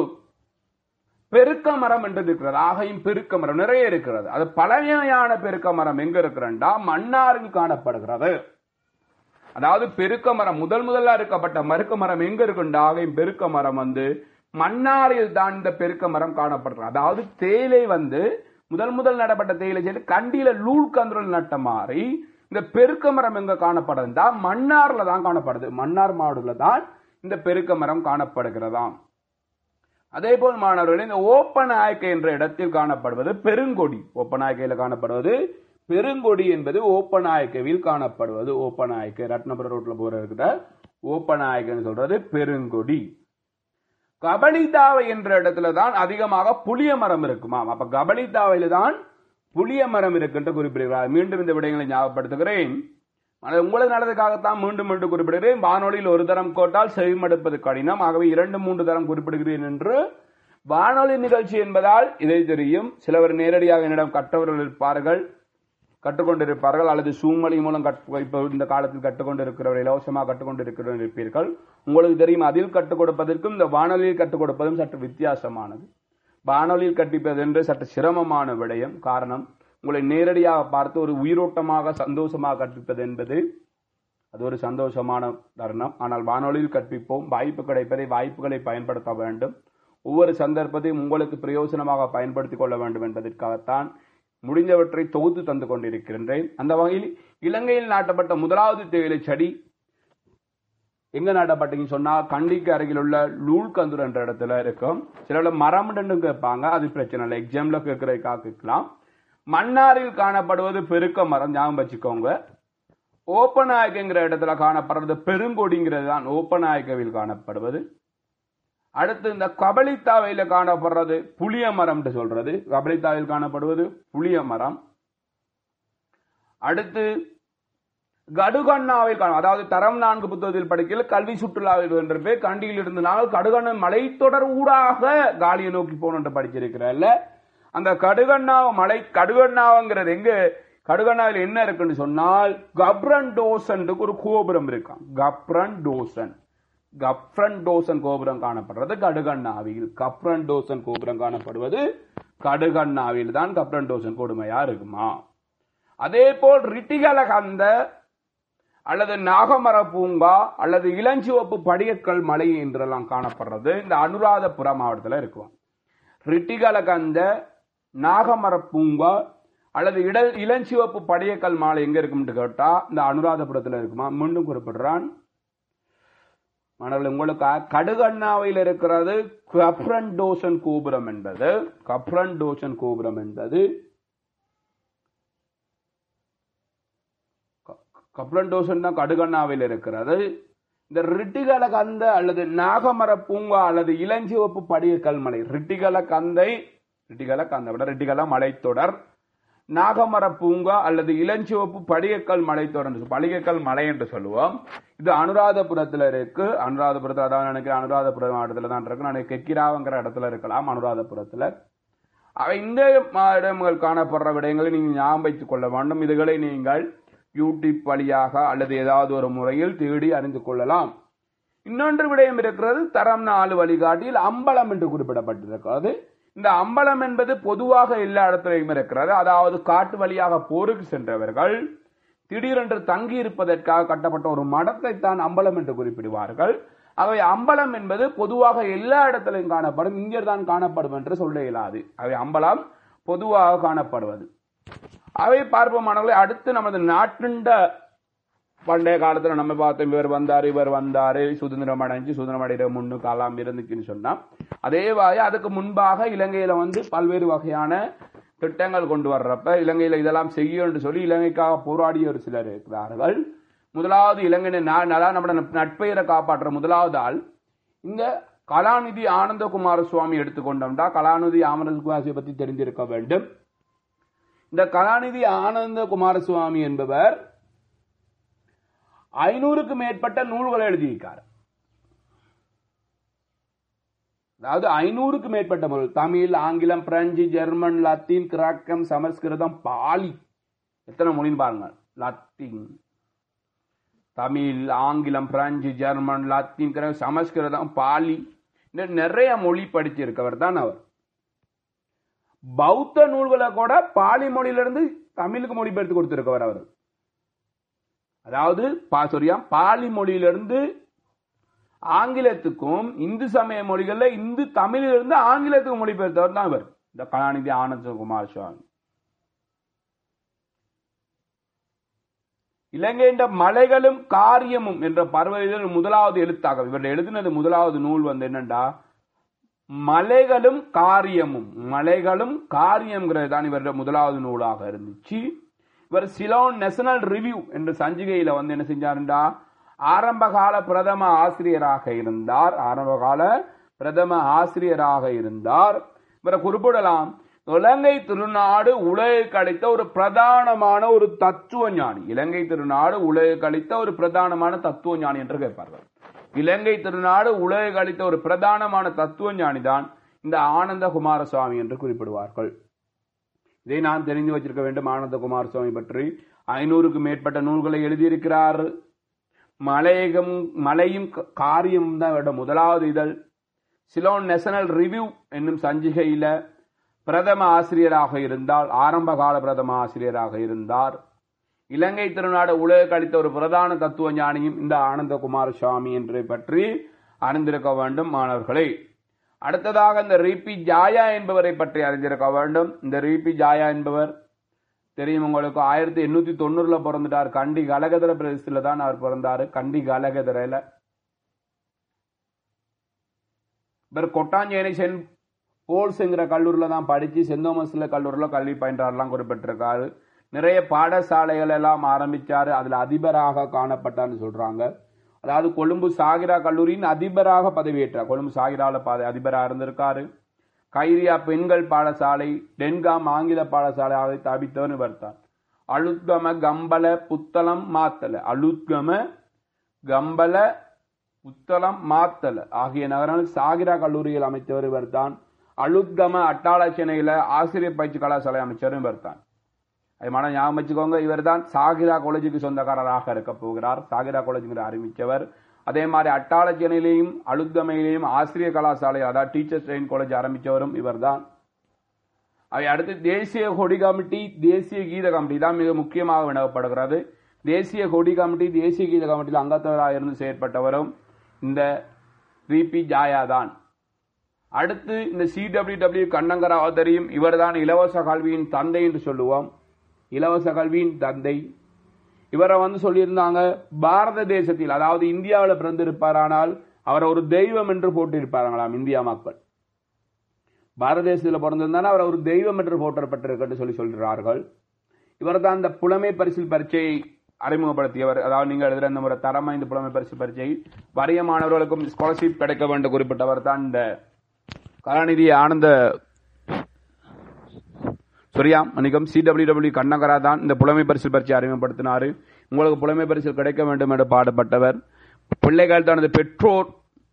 பெருக்க மரம் என்று இருக்கிறது. ஆகையும் பெருக்க மரம் நிறைய இருக்கிறது. அது பழமையான பெருக்க மரம் எங்க இருக்கிறண்டா மன்னாரில் காணப்படுகிறது. அதாவது பெருக்க மரம் முதல்ல இருக்கப்பட்ட மறுக்க மரம் எங்க இருக்குண்டா ஆகையும் பெருக்க மரம் மன்னாரில் தான் இந்த பெருக்க மரம் காணப்படுறது. அதாவது தேயிலை முதல் நடப்பட்ட தேயிலை செடி கண்டியில லூல்கந்துரில் நட்ட மாதிரி இந்த பெருக்க மரம் எங்க காணப்படுதுன்னா மன்னார்ல தான் காணப்படுது. மன்னார் மாவட்டத்துல தான் இந்த பெருக்க மரம் காணப்படுகிறதாம். அதே போல் மாணவர்கள் இந்த ஓப்பநாயக்கை என்ற இடத்தில் காணப்படுவது பெருங்கொடி. ஓப்பநாயக்கையில காணப்படுவது பெருங்கொடி என்பது ஓப்பநாயக்கவில் காணப்படுவது. ஓப்பநாயக்கை ரத்னபுரம் ரோட்ல போற இருக்கிற ஓப்பநாயக்கன்னு சொல்றது பெருங்கொடி. கபலிதாவை என்ற இடத்துல தான் அதிகமாக புளிய மரம் இருக்குமா. அப்ப கபலிதாவையில தான் புளிய மரம் இருக்குன்னு குறிப்பிடுகிறார். மீண்டும் இந்த விடயங்களை ஞாபகப்படுத்துகிறேன். உங்களுக்கு நல்லதுக்காகத்தான் மீண்டும் குறிப்பிடுகிறேன். வானொலியில் ஒரு தரம் கோட்டால் செவிமடுப்பது கடினம். ஆகவே 2-3 தரம் குறிப்பிடுகிறேன் என்று. வானொலி நிகழ்ச்சி என்பதால் இதை தெரியும். சிலவர் நேரடியாக என்னிடம் கற்றவர்கள் இருப்பார்கள், கற்றுக்கொண்டிருப்பார்கள், அல்லது சூழ்நிலை மூலம் இந்த காலத்தில் கற்றுக்கொண்டிருக்கிறவர்கள் இலவசமாக கற்றுக்கொண்டிருக்கிறவர்கள் இருப்பீர்கள். உங்களுக்கு தெரியும், அதில் கற்றுக் கொடுப்பதற்கும் இந்த வானொலியில் கற்றுக் கொடுப்பதும் சற்று வித்தியாசமானது. வானொலியில் கற்பிப்பது என்று சற்று சிரமமான விடயம். காரணம், உங்களை நேரடியாக பார்த்து ஒரு உயிரோட்டமாக சந்தோஷமாக கற்பிப்பது என்பது அது ஒரு சந்தோஷமான தருணம். ஆனால் வானொலியில் கற்பிப்போம். வாய்ப்பு கிடைப்பதை வாய்ப்புகளை பயன்படுத்த வேண்டும். ஒவ்வொரு சந்தர்ப்பத்தையும் உங்களுக்கு பிரயோஜனமாக பயன்படுத்திக் கொள்ள வேண்டும் என்பதற்காகத்தான் முடிந்தவற்றை தொகுத்து தந்து கொண்டிருக்கின்றேன். அந்த வகையில் இலங்கையில் நாட்டப்பட்ட முதலாவது தேயிலை செடி எங்க நாட்டப்பட்டீங்கன்னு சொன்னா கண்டிக்கு அருகில் உள்ள லூல்கந்துர் என்ற இடத்துல இருக்கும். சில மரம் கேட்பாங்க, அது பிரச்சனை இல்லை, எக்ஸாம்ல கேட்கலாம். மன்னாரில் காணப்படுவது பெருக்க மரம், ஞாபகம் வச்சுக்கோங்க. ஓப்பநாயக்கங்கிற இடத்துல காணப்படுறது பெருங்கொடிங்கிறது தான் ஓப்பநாயக்கவில் காணப்படுவது. அடுத்து இந்த கபலித்தாவையில காணப்படுறது புளிய மரம் சொல்றது. கபலித்தாவில் காணப்படுவது புளிய மரம். அடுத்து கடுகண்ணாவில் அதாவது தரம் 4 புத்தகத்தில் படிக்கல கல்வி சுற்றுலாவில் என்ற பேர் கண்டியில் இருந்து நாங்கள் கடுகண்ண மலைத்தொடர் ஊடாக காலியை நோக்கி போனோம் என்று படிச்சிருக்கிறல்ல. அந்த கடுகண்ணாவுங்கிறது எங்க, கடுகண்ணாவில் என்ன இருக்குன்னு சொன்னால் கப்ரன் டோசன் ஒரு கோபுரம் இருக்கான். கப்ரன் டோசன் கோபுரம் காணப்படுறது கடுகண்ணாவில். கப்ரன் டோசன் கோபுரம் காணப்படுவது கடுகண்ணாவில் தான். கப்ரன் டோசன் கொடுமையா இருக்குமா? அதே போல் ரிட்டிகலகந்த அல்லது நாகமர பூங்கா அல்லது இளஞ்சிவப்பு படியக்கல் மலை என்றெல்லாம் காணப்படுறது இந்த அனுராதபுரம் மாவட்டத்தில் இருக்கும். ரிட்டிகலகந்த நாகமர பூங்கா அல்லது இளஞ்சிவப்பு படியக்கல் மாலை எங்க இருக்கும் கேட்டா இந்த அனுராதபுரத்தில் இருக்குமா? மீண்டும் குறிப்பிடுறான் மாணவர்கள் உங்களுக்கு. கடுகண்ணாவில் இருக்கிறது கப்ரன் டோசன் கோபுரம் என்பது. கப்ரன் டோசன் கோபுரம் என்பது கப்ரண்டோசன் தான் கடுகண்ணாவில் இருக்கிறது. இந்த ரிட்டிகலகந்த அல்லது நாகமர பூங்கா அல்லது இளஞ்சிவப்பு படியக்கல் மலை. ரிட்டிகல மலைத்தொடர், நாகமர பூங்கா அல்லது இளஞ்சிவப்பு படியக்கல் மலைத்தொடர், படியக்கல் மலை என்று சொல்லுவோம். இது அனுராதபுரத்தில் இருக்கு. அனுராதபுரத்தில் அதாவது எனக்கு அனுராதபுரம் மாவட்டத்தில் தான் இருக்கு. நான் கெக்கிராவுங்கிற இடத்துல இருக்கலாம் அனுராதபுரத்தில். அவை இந்த இடங்கள் காணப்படுற விடயங்களை நீங்கள் ஞாபகம் வைத்துக் கொள்ள வேண்டும். இதுகளை நீங்கள் யூடியூப் வழியாக அல்லது ஏதாவது ஒரு முறையில் தேடி அறிந்து கொள்ளலாம். இன்னொன்று விடயம் இருக்கிறது தரம் 4 வழிகாட்டியில் அம்பலம் என்று குறிப்பிடப்பட்டிருக்கிறது. இந்த அம்பலம் என்பது பொதுவாக எல்லா இடத்திலையும் இருக்கிறது. அதாவது காட்டு வழியாக போருக்கு சென்றவர்கள் திடீரென்று தங்கி இருப்பதற்காக கட்டப்பட்ட ஒரு மடத்தை தான் அம்பலம் என்று குறிப்பிடுவார்கள். அவை அம்பலம் என்பது பொதுவாக எல்லா இடத்திலையும் காணப்படும், இங்கே தான் காணப்படும் என்று சொல்ல இயலாது. அவை அம்பலம் பொதுவாக காணப்படுவது. அவை பார்ப்போமானவர்களை. அடுத்து நமது நாட்டுண்ட பண்டைய காலத்துல நம்ம பார்த்தோம், இவர் வந்தாரு சுதந்திரம் அடைஞ்சு சுதந்திரம் அடைகிற முன்னு காலம் இருந்துச்சுன்னு சொன்னா, அதே வாய அதுக்கு முன்பாக இலங்கையில பல்வேறு வகையான திட்டங்கள் கொண்டு வர்றப்ப இலங்கையில இதெல்லாம் செய்யும் என்று சொல்லி இலங்கைக்காக போராடிய ஒரு சிலர் இருக்கிறார்கள். முதலாவது இலங்கை நம்ம நட்பெயரை காப்பாற்ற முதலாவது ஆள் இந்த கலாநிதி ஆனந்தகுமார சுவாமி எடுத்துக்கொண்டோம்டா. கலாநிதி ஆனந்தகுமாரசுவாமியை பத்தி தெரிந்திருக்க வேண்டும். இந்த கலாநிதி ஆனந்த குமாரசுவாமி என்பவர் 500க்கு மேற்பட்ட நூல்களை எழுதியிருக்கார். அதாவது 500க்கு மேற்பட்ட நூல். தமிழ், ஆங்கிலம், பிரெஞ்சு, ஜெர்மன், லத்தீன், கிராக்கம், சமஸ்கிருதம், பாலி. எத்தனை மொழின்னு பாருங்க. லத்தீன், தமிழ், ஆங்கிலம், பிரெஞ்சு, ஜெர்மன், லத்தீன், சமஸ்கிருதம், பாலி, நிறைய மொழி படிச்சிருக்கவர் தான் அவர். பௌத்த நூல்களை கூட பாலி மொழியிலிருந்து தமிழுக்கு மொழிபெயர்த்து கொடுத்திருக்கவர் அவர். அதாவது பாலி மொழியிலிருந்து ஆங்கிலத்துக்கும் இந்து சமய மொழிகள்ல இந்து தமிழிலிருந்து ஆங்கிலத்துக்கு மொழிபெயர்த்தவர் தான் இவர், இந்த கலாநிதி ஆனந்தகுமார் சுவாமி. இலங்கையின் மலைகளும் காரியமும் என்ற பருவ இதழ் முதலாவது எழுத்தாக இவர் எழுதினது. முதலாவது நூல் என்னண்டா மலைகளும் காரியம்ங்கிறது தான் இவருடைய முதலாவது நூலாக இருந்துச்சு. இவர் சிலோன் நேஷனல் ரிவ்யூ என்ற சஞ்சிகையில என்ன செஞ்சாருண்டா ஆரம்பகால பிரதம ஆசிரியராக இருந்தார். இவரை குறிப்பிடலாம் இலங்கை திருநாடு உலகுக்கு அளித்த ஒரு பிரதானமான ஒரு தத்துவ ஞானி. இலங்கை திருநாடு உலகுக்கு அளித்த ஒரு பிரதானமான தத்துவ ஞானி என்று கேட்பார்கள். இலங்கை திருநாடு உலகுக்கு அளித்த ஒரு பிரதானமான தத்துவ ஞானி தான் இந்த ஆனந்த குமாரசுவாமி என்று குறிப்பிடுவார்கள். இதை நான் தெரிந்து வச்சிருக்க வேண்டும். ஆனந்த குமாரசுவாமி பற்றி 500க்கு மேற்பட்ட நூல்களை எழுதியிருக்கிறார். மலையும் காரியம் தான் இவருடைய முதலாவது இதழ். சிலோன் நேஷனல் ரிவ்யூ என்னும் சஞ்சிகையில பிரதம ஆசிரியராக இருந்தால், ஆரம்ப கால பிரதம ஆசிரியராக இருந்தார். இலங்கை திருநாடு உலக அளித்த ஒரு பிரதான தத்துவ ஞானியும் இந்த ஆனந்த குமாரசுவாமி என்று பற்றி அறிந்திருக்க வேண்டும் மாணவர்களை. அடுத்ததாக இந்த ரிபி ஜாயா என்பவரை பற்றி அறிந்திருக்க வேண்டும். இந்த ரிபி ஜாயா என்பவர் தெரியும் உங்களுக்கு, 1890 பிறந்துட்டார். கண்டி கலகதர பிரதேசத்துல தான் அவர் பிறந்தாரு. கண்டி கலகதரையில இவர் கொட்டாஞ்சேனை சென்ட் போல்ஸ்ங்கிற கல்லூரியில தான் படிச்சு சென்ட் தோமஸ்ல கல்லூரியில கல்வி பயின்றாரெல்லாம் குறிப்பிட்டிருக்காரு. நிறைய பாடசாலைகள் எல்லாம் ஆரம்பிச்சாரு. அதுல அதிபராக காணப்பட்டான்னு சொல்றாங்க. அதாவது கொழும்பு சாகிரா கல்லூரியின் அதிபராக பதவியேற்றார். கொழும்பு சாகிராவில் அதிபராக இருந்திருக்காரு. கைரியா பெண்கள் பாடசாலை, டென்காம் ஆங்கில பாடசாலை ஆகிய ஸ்தாபித்தவர் இவர்தான். அளுத்கம கம்பல புத்தளம் மாத்தல, அளுத்கம கம்பல புத்தளம் மாத்தல ஆகிய நகரங்களில் சாகிரா கல்லூரியில் அமைத்தவர் இவர்தான். அளுத்கம அட்டாள சென்னையில ஆசிரியர் பயிற்சி கலாசாலை அமைச்சர் இவர்தான். அது மன ஞாபகம் வச்சுக்கோங்க. இவர் தான் சாகிரா காலேஜுக்கு சொந்தக்காரராக இருக்க போகிறார். சாகிரா காலேஜுங்கிற அறிவிச்சவர். அதே மாதிரி அட்டாளச்சேனையிலையும் அளுத்கமையிலையும் ஆசிரியர் கலாசாலை, அதாவது டீச்சர்ஸ் ட்ரெயின் காலேஜ் ஆரம்பித்தவரும் இவர் தான். அவை அடுத்து தேசிய கொடி கமிட்டி, தேசிய கீத கமிட்டி தான் மிக முக்கியமாக வினவப்படுகிறது. தேசிய கொடி கமிட்டி, தேசிய கீத கமிட்டியில் அங்கத்தவராக இருந்து செயற்பட்டவரும் இந்த விபி ஜாயா தான். அடுத்து இந்த CWW கண்ணங்கராவ தெரியும். இவர் தான் இலவச கல்வியின் தந்தை என்று சொல்லுவோம். இலவச கல்வியின் தந்தை. இவரை சொல்லியிருந்தாங்க, பாரத தேசத்தில் அதாவது இந்தியாவில் பிறந்திருப்பாரானால் அவரை ஒரு தெய்வம் என்று போட்டிருப்பார்களாம் இந்தியா மக்கள். பாரத தேசத்தில் பிறந்திருந்தால் அவர் ஒரு தெய்வம் என்று போற்றப்பட்டிருக்க சொல்கிறார்கள். இவர் தான் இந்த புலமை பரிசில் பரீட்சையை அறிமுகப்படுத்தியவர். அதாவது நீங்கள் எழுதுகிற இந்த முறை தரமா இந்த புலமை பரிசில் பரீட்சை வறிய மாணவர்களுக்கும் ஸ்காலர்ஷிப் கிடைக்க வேண்டும் குறிப்பிட்டவர் தான் இந்த கலாநிதி ஆனந்த CWW கண்ணகரா தான் இந்த புலமை பரிசில் பரீட்சை அறிமுகப்படுத்தினார். உங்களுக்கு புலமை பரிசில் கிடைக்க வேண்டும் என்று பாடுபட்டவர். பிள்ளைகள் தனது பெற்றோர்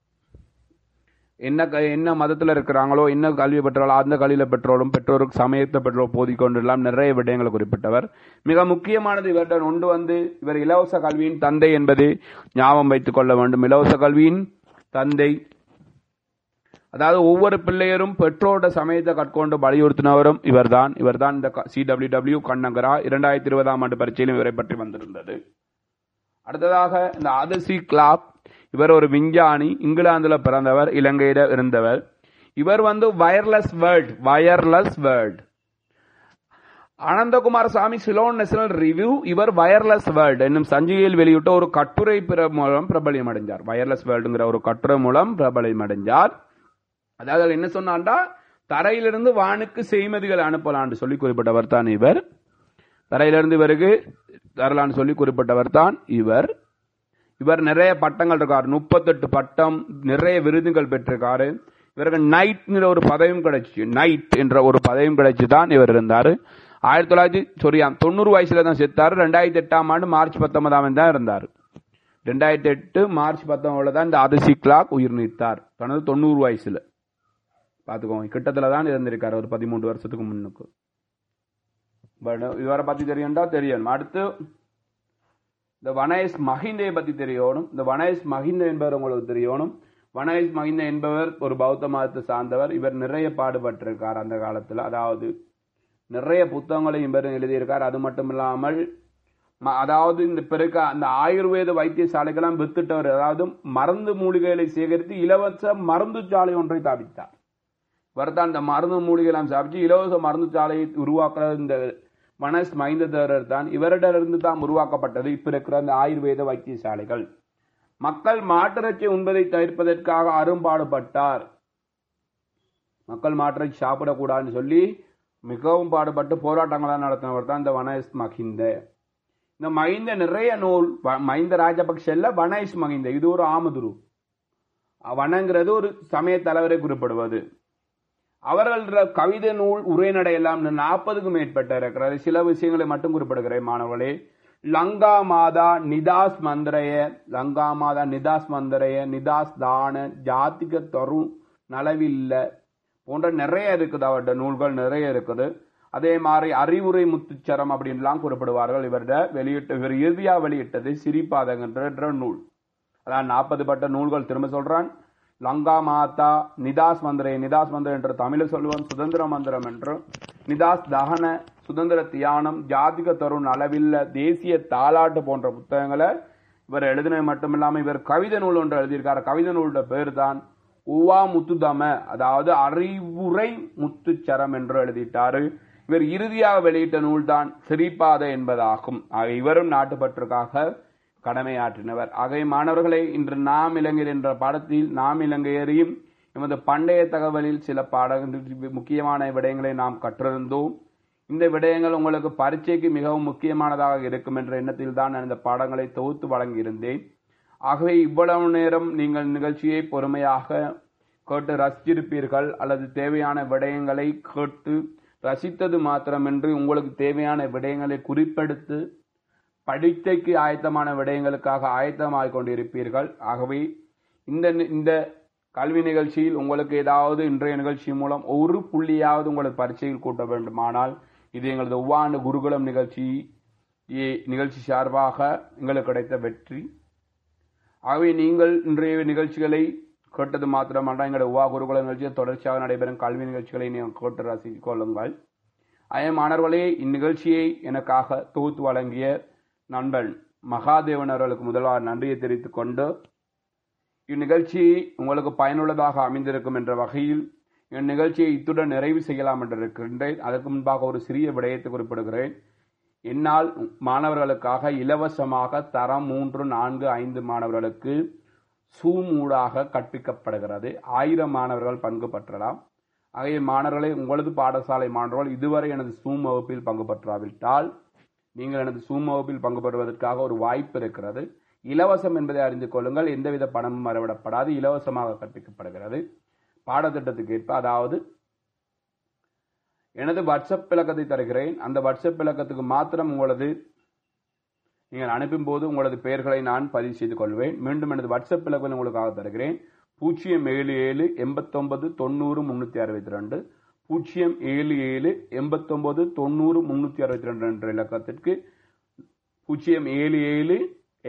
என்ன மதத்தில் இருக்கிறாங்களோ, என்ன கல்வி பெற்றாலோ அந்த கல்வியில பெற்றோரும் பெற்றோருக்கு சமயத்தை பெற்றோர் போதிக்கொண்டெல்லாம் நிறைய விடயங்களை குறிப்பிட்டவர். மிக முக்கியமானது இவருடன் ஒன்று இவர் இலவச கல்வியின் தந்தை என்பது ஞாபகம் வைத்துக் கொள்ள வேண்டும். இலவச கல்வியின் தந்தை, அதாவது ஒவ்வொரு பிள்ளையரும் பெற்றோட சமயத்தை கற்கொண்டு வலியுறுத்தினவரும் இவர்தான். இந்த CWW கண்ணங்கரா 2020 ஆண்டு பரீட்சையிலும் இவரை பற்றி வந்திருந்தது. அடுத்ததாக இந்த ஆதர்சி கிளாப், இவர் ஒரு விஞ்ஞானி, இங்கிலாந்துல பிறந்தவர், இலங்கையில இருந்தவர். இவர் wireless world. Ananthakumar Swamy Ceylon national review, இவர் வயர்லெஸ் வேர்ல்ட் என்னும் சஞ்சிகையில் வெளியிட்ட ஒரு கட்டுரை மூலம் பிரபலியம் அடைஞ்சார். வயர்லெஸ் வேர்ல்டுங்கிற ஒரு கட்டுரை மூலம் பிரபலியம் அடைஞ்சார். அதாவது என்ன சொன்னாண்டா, தரையிலிருந்து வானுக்கு செய்மதிகள் அனுப்பலான்னு சொல்லி குறிப்பிட்டவர் தான் இவர். தரையிலிருந்து இவருக்கு தரலான்னு சொல்லி குறிப்பிட்டவர் தான் இவர். இவர் நிறைய பட்டங்கள் இருக்காரு, 38 பட்டம், நிறைய விருதுகள் பெற்றிருக்காரு. இவருக்கு நைட் ஒரு பதவியும் கிடைச்சு, நைட் என்ற ஒரு பதவியும் கிடைச்சு தான் இவர் இருந்தாரு. 1990 வயசுல தான் செத்தாரு. 2008 ஆண்டு மார்ச் 19 தான் இருந்தார். 2008 மார்ச் 19 தான் இந்த ஆதர்சி கிளாக் உயிர் நீத்தார், தனது 90 வயசுல. பாத்துக்கோங்க, கிட்டத்துல தான் இருந்திருக்காரு ஒரு 13 வருஷத்துக்கு முன்னுக்கு. இவரை பத்தி தெரியணும். அடுத்து இந்த வனேஷ் மஹிந்தையை பத்தி தெரியணும். இந்த வனேஷ் மஹிந்த என்பவர் உங்களுக்கு தெரியணும். வனேஷ் மஹிந்த என்பவர் ஒரு பௌத்த மதத்தை சார்ந்தவர். இவர் நிறைய பாடுபட்டிருக்கார் அந்த காலத்துல. அதாவது நிறைய புத்தகங்களையும் இவர் எழுதியிருக்கார். அது மட்டும் இல்லாமல் அதாவது இந்த பிறகு அந்த ஆயுர்வேத வைத்தியசாலைக்கெல்லாம் வித்துட்டவர். அதாவது மருந்து மூலிகைகளை சேகரித்து இலவச மருந்து சாலை ஒன்றை ஸ்தாபித்தார். இவர்தான் இந்த மருந்து மூலிகைலாம் சாப்பிட்டு இலவச மருந்து சாலையை உருவாக்குறது இந்த வனேஷ் மஹிந்த தேரர் தான். இவரிடமிருந்து தான் உருவாக்கப்பட்டது இப்ப இருக்கிற அந்த ஆயுர்வேத வைத்தியசாலைகள். மக்கள் மாட்டிறைச்சி உண்பதை தவிர்ப்பதற்காக அரும்பாடுபட்டார். மக்கள் மாட்டிறைச்சி சாப்பிடக்கூடாதுன்னு சொல்லி மிகவும் பாடுபட்டு போராட்டங்களாக நடத்தினவர் தான் இந்த வனேஷ் மஹிந்த. இந்த மஹிந்த நிறைய நூல், மஹிந்த ராஜபக்ஷ வனேஷ் மஹிந்த, இது ஒரு ஆமதுரு. வனங்கிறது ஒரு சமய தலைவரை குறிப்பிடுவது. அவர்கள கவிதை நூல் உரைநடை எல்லாம் 40க்கும் மேற்பட்ட இருக்கிறது. சில விஷயங்களை மட்டும் குறிப்பிடுகிறேன் மாணவர்களே. லங்கா மாதா நிதாஸ் மந்திரய, நிதாஸ் தான, ஜாத்திக தரு நலவில்ல போன்ற நிறைய இருக்குது. அவருடைய நூல்கள் நிறைய இருக்குது. அதே மாதிரி அறிவுரை முத்துச்சரம் அப்படின்லாம் குறிப்பிடுவார்கள். இவர் இறுதியா வெளியிட்டது சிரிப்பாதங்கன்ற நூல். அதான் 40 பட்ட நூல்கள். திரும்ப சொல்றான், லங்கா மாதா, நிதாஸ் மந்திரம் என்று தமிழில் சொல்லுவோம், சுதந்திர மந்திரம் என்று, நிதாஸ் தகன, சுதந்திர தியானம், ஜாதிக தருண் அளவில்ல, தேசிய தாலாட்டு போன்ற புத்தகங்களை இவர் எழுதினது மட்டுமில்லாமல் இவர் கவிதை நூல் ஒன்று எழுதியிருக்கார். கவிதை நூலோட பேர் தான் உவா முத்துதம, அதாவது அறிவுரை முத்துச்சரம் என்று எழுதிட்டாரு. இவர் இறுதியாக வெளியிட்ட நூல் தான் சிரிப்பாத என்பதாகும். ஆக இவரும் நாட்டுப்பற்றுக்காக கடமையாற்றினவர். ஆகவே மாணவர்களை, இன்று நாம் இலங்கையர் என்ற பாடத்தில் நாம் இலங்கையரையும் எமது பண்டைய தகவலில் சில முக்கியமான விடயங்களை நாம் கற்றிருந்தோம். இந்த விடயங்கள் உங்களுக்கு பரீட்சைக்கு மிகவும் முக்கியமானதாக இருக்கும் என்ற எண்ணத்தில் தான் நான் இந்த பாடங்களை தொகுத்து வழங்கியிருந்தேன். ஆகவே இவ்வளவு நேரம் நீங்கள் நிகழ்ச்சியை பொறுமையாக கேட்டு ரசித்திருப்பீர்கள், அல்லது தேவையான விடயங்களை கேட்டு ரசித்தது மாத்திரமின்றி உங்களுக்கு தேவையான விடயங்களை குறிப்பெடுத்து படித்தைக்கு ஆயத்தமான விடயங்களுக்காக ஆயத்தமாகிக் கொண்டிருப்பீர்கள். ஆகவே இந்த கல்வி நிகழ்ச்சியில் உங்களுக்கு ஏதாவது இன்றைய நிகழ்ச்சி மூலம் ஒரு புள்ளியாவது உங்களுக்கு பரீட்சையில் கூட்ட வேண்டுமானால் இது எங்களது ஒவ்வாண்டு குருகுலம் நிகழ்ச்சி சார்பாக எங்களுக்கு கிடைத்த வெற்றி. ஆகவே நீங்கள் இன்றைய நிகழ்ச்சிகளை கேட்டது மாத்திரமல்ல, எங்களுடைய ஒவ்வா குருகுல நிகழ்ச்சியில் தொடர்ச்சியாக நடைபெறும் கல்வி நிகழ்ச்சிகளை நீங்கள் கேட்டு ரசித்துக் கொள்ளுங்கள். மாணவர்களே, இந்நிகழ்ச்சியை எனக்காக தொகுத்து வழங்கிய நண்பன் மகாதேவன் அவர்களுக்கு முதலாவது நன்றியை தெரிவித்துக் கொண்டு, இந்நிகழ்ச்சி உங்களுக்கு பயனுள்ளதாக அமைந்திருக்கும் என்ற வகையில் இந்நிகழ்ச்சியை இத்துடன் நிறைவு செய்யலாம் என்று இருக்கின்றேன். அதற்கு முன்பாக ஒரு சிறிய விடயத்தை குறிப்பிடுகிறேன். என்னால் மாணவர்களுக்காக இலவசமாக தரம் 3, 4, 5 மாணவர்களுக்கு சூம் ஊடாக கற்பிக்கப்படுகிறது. 1000 மாணவர்கள் பங்கு பெற்றலாம். ஆகிய மாணவர்களை, உங்களது பாடசாலை மாணவர்கள் இதுவரை எனது சூம் வகுப்பில் பங்கு பெற்றாவிட்டால் நீங்கள் எனது சூம் வகுப்பில் பங்கு பெறுவதற்காக ஒரு வாய்ப்பு இருக்கிறது. இலவசம் என்பதை அறிந்து கொள்ளுங்கள். எந்தவித பணமும் வரவிடப்படாது. இலவசமாக கற்பிக்கப்படுகிறது பாடத்திட்டத்துக்கு ஏற்ப. அதாவது எனது வாட்ஸ்அப் இலக்கத்தை தருகிறேன். அந்த வாட்ஸ்அப் இலக்கத்துக்கு மாத்திரம் நீங்கள் அனுப்பும் போது உங்களது பெயர்களை நான் பதிவு செய்து கொள்வேன். மீண்டும் எனது வாட்ஸ்அப் இலக்கம் உங்களுக்காக தருகிறேன். 077 89 90 362 077 89 90 362 என்ற இலக்கத்திற்கு 077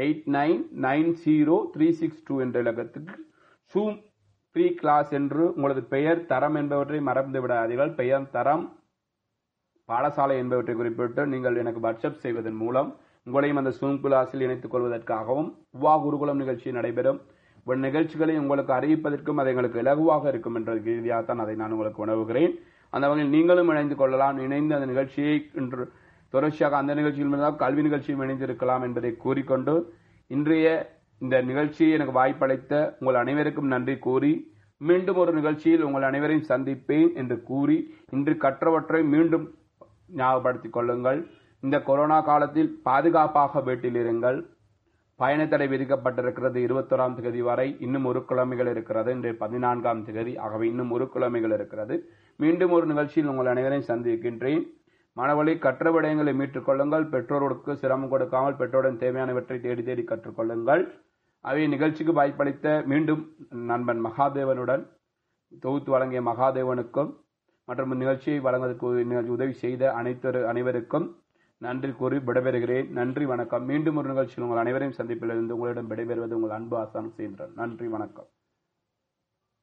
89903662 என்ற இலக்கத்துக்கு சூம் ஃப்ரீ கிளாஸ் என்று உங்களது பெயர், தரம் என்பவற்றை மறந்து விடாதீர்கள். பெயர், தரம், பாடசாலை என்பவற்றை குறிப்பிட்டு நீங்கள் எனக்கு வாட்ஸ்அப் செய்வதன் மூலம் உங்களையும் அந்த சூம் கிளாஸில் இணைத்துக் கொள்வதற்காகவும் உவா குருகுலம் நிகழ்ச்சி நடைபெறும் நிகழ்ச்சிகளை உங்களுக்கு அறிவிப்பதற்கும் அது எங்களுக்கு இலகுவாக இருக்கும் என்ற ரீதியாகத்தான் அதை நான் உங்களுக்கு உணவுகிறேன். அந்த வகையில் நீங்களும் இணைந்து கொள்ளலாம். இணைந்து அந்த நிகழ்ச்சியை இன்று தொடர்ச்சியாக அந்த நிகழ்ச்சியில் இருந்தால் கல்வி நிகழ்ச்சியும் இணைந்திருக்கலாம் என்பதை கூறிக்கொண்டு, இன்றைய இந்த நிகழ்ச்சியை எனக்கு வாய்ப்பளித்த உங்கள் அனைவருக்கும் நன்றி கூறி, மீண்டும் ஒரு நிகழ்ச்சியில் உங்கள் அனைவரையும் சந்திப்பேன் என்று கூறி, இன்று கற்றவற்றை மீண்டும் ஞாபகப்படுத்திக் கொள்ளுங்கள். இந்த கொரோனா காலத்தில் பாதுகாப்பாக வீட்டில் இருங்கள். பயணத்தடை விதிக்கப்பட்டிருக்கிறது 21ஆம் தேதி வரை. இன்னும் 1 கிழமைகள் இருக்கிறது. இன்று 14ஆம் தேதி. ஆகவே இன்னும் 1 கிழமைகள் இருக்கிறது. மீண்டும் ஒரு நிகழ்ச்சியில் உங்கள் அனைவரையும் சந்திக்கின்றேன். மாணவர்களை, கற்ற விடயங்களை மீட்டுக் கொள்ளுங்கள். பெற்றோருக்கு சிரமம் கொடுக்காமல் பெற்றோரின் தேவையானவற்றை தேடி தேடி கற்றுக்கொள்ளுங்கள். அவை நிகழ்ச்சிக்கு வாய்ப்பளித்த மீண்டும் நண்பன் மகாதேவனுடன் தொகுத்து வழங்கிய மகாதேவனுக்கும் மற்றும் நிகழ்ச்சியை வழங்குவதற்கு உதவி செய்த அனைவருக்கும் நன்றி கூறி விடைபெறுகிறேன். நன்றி, வணக்கம். மீண்டும் ஒரு நிகழ்ச்சியில் உங்கள் அனைவரையும் சந்திப்பிலிருந்து உங்களிடம் விடைபெறுவது உங்கள் அன்பு ஆசான் சேந்திரன். நன்றி, வணக்கம்.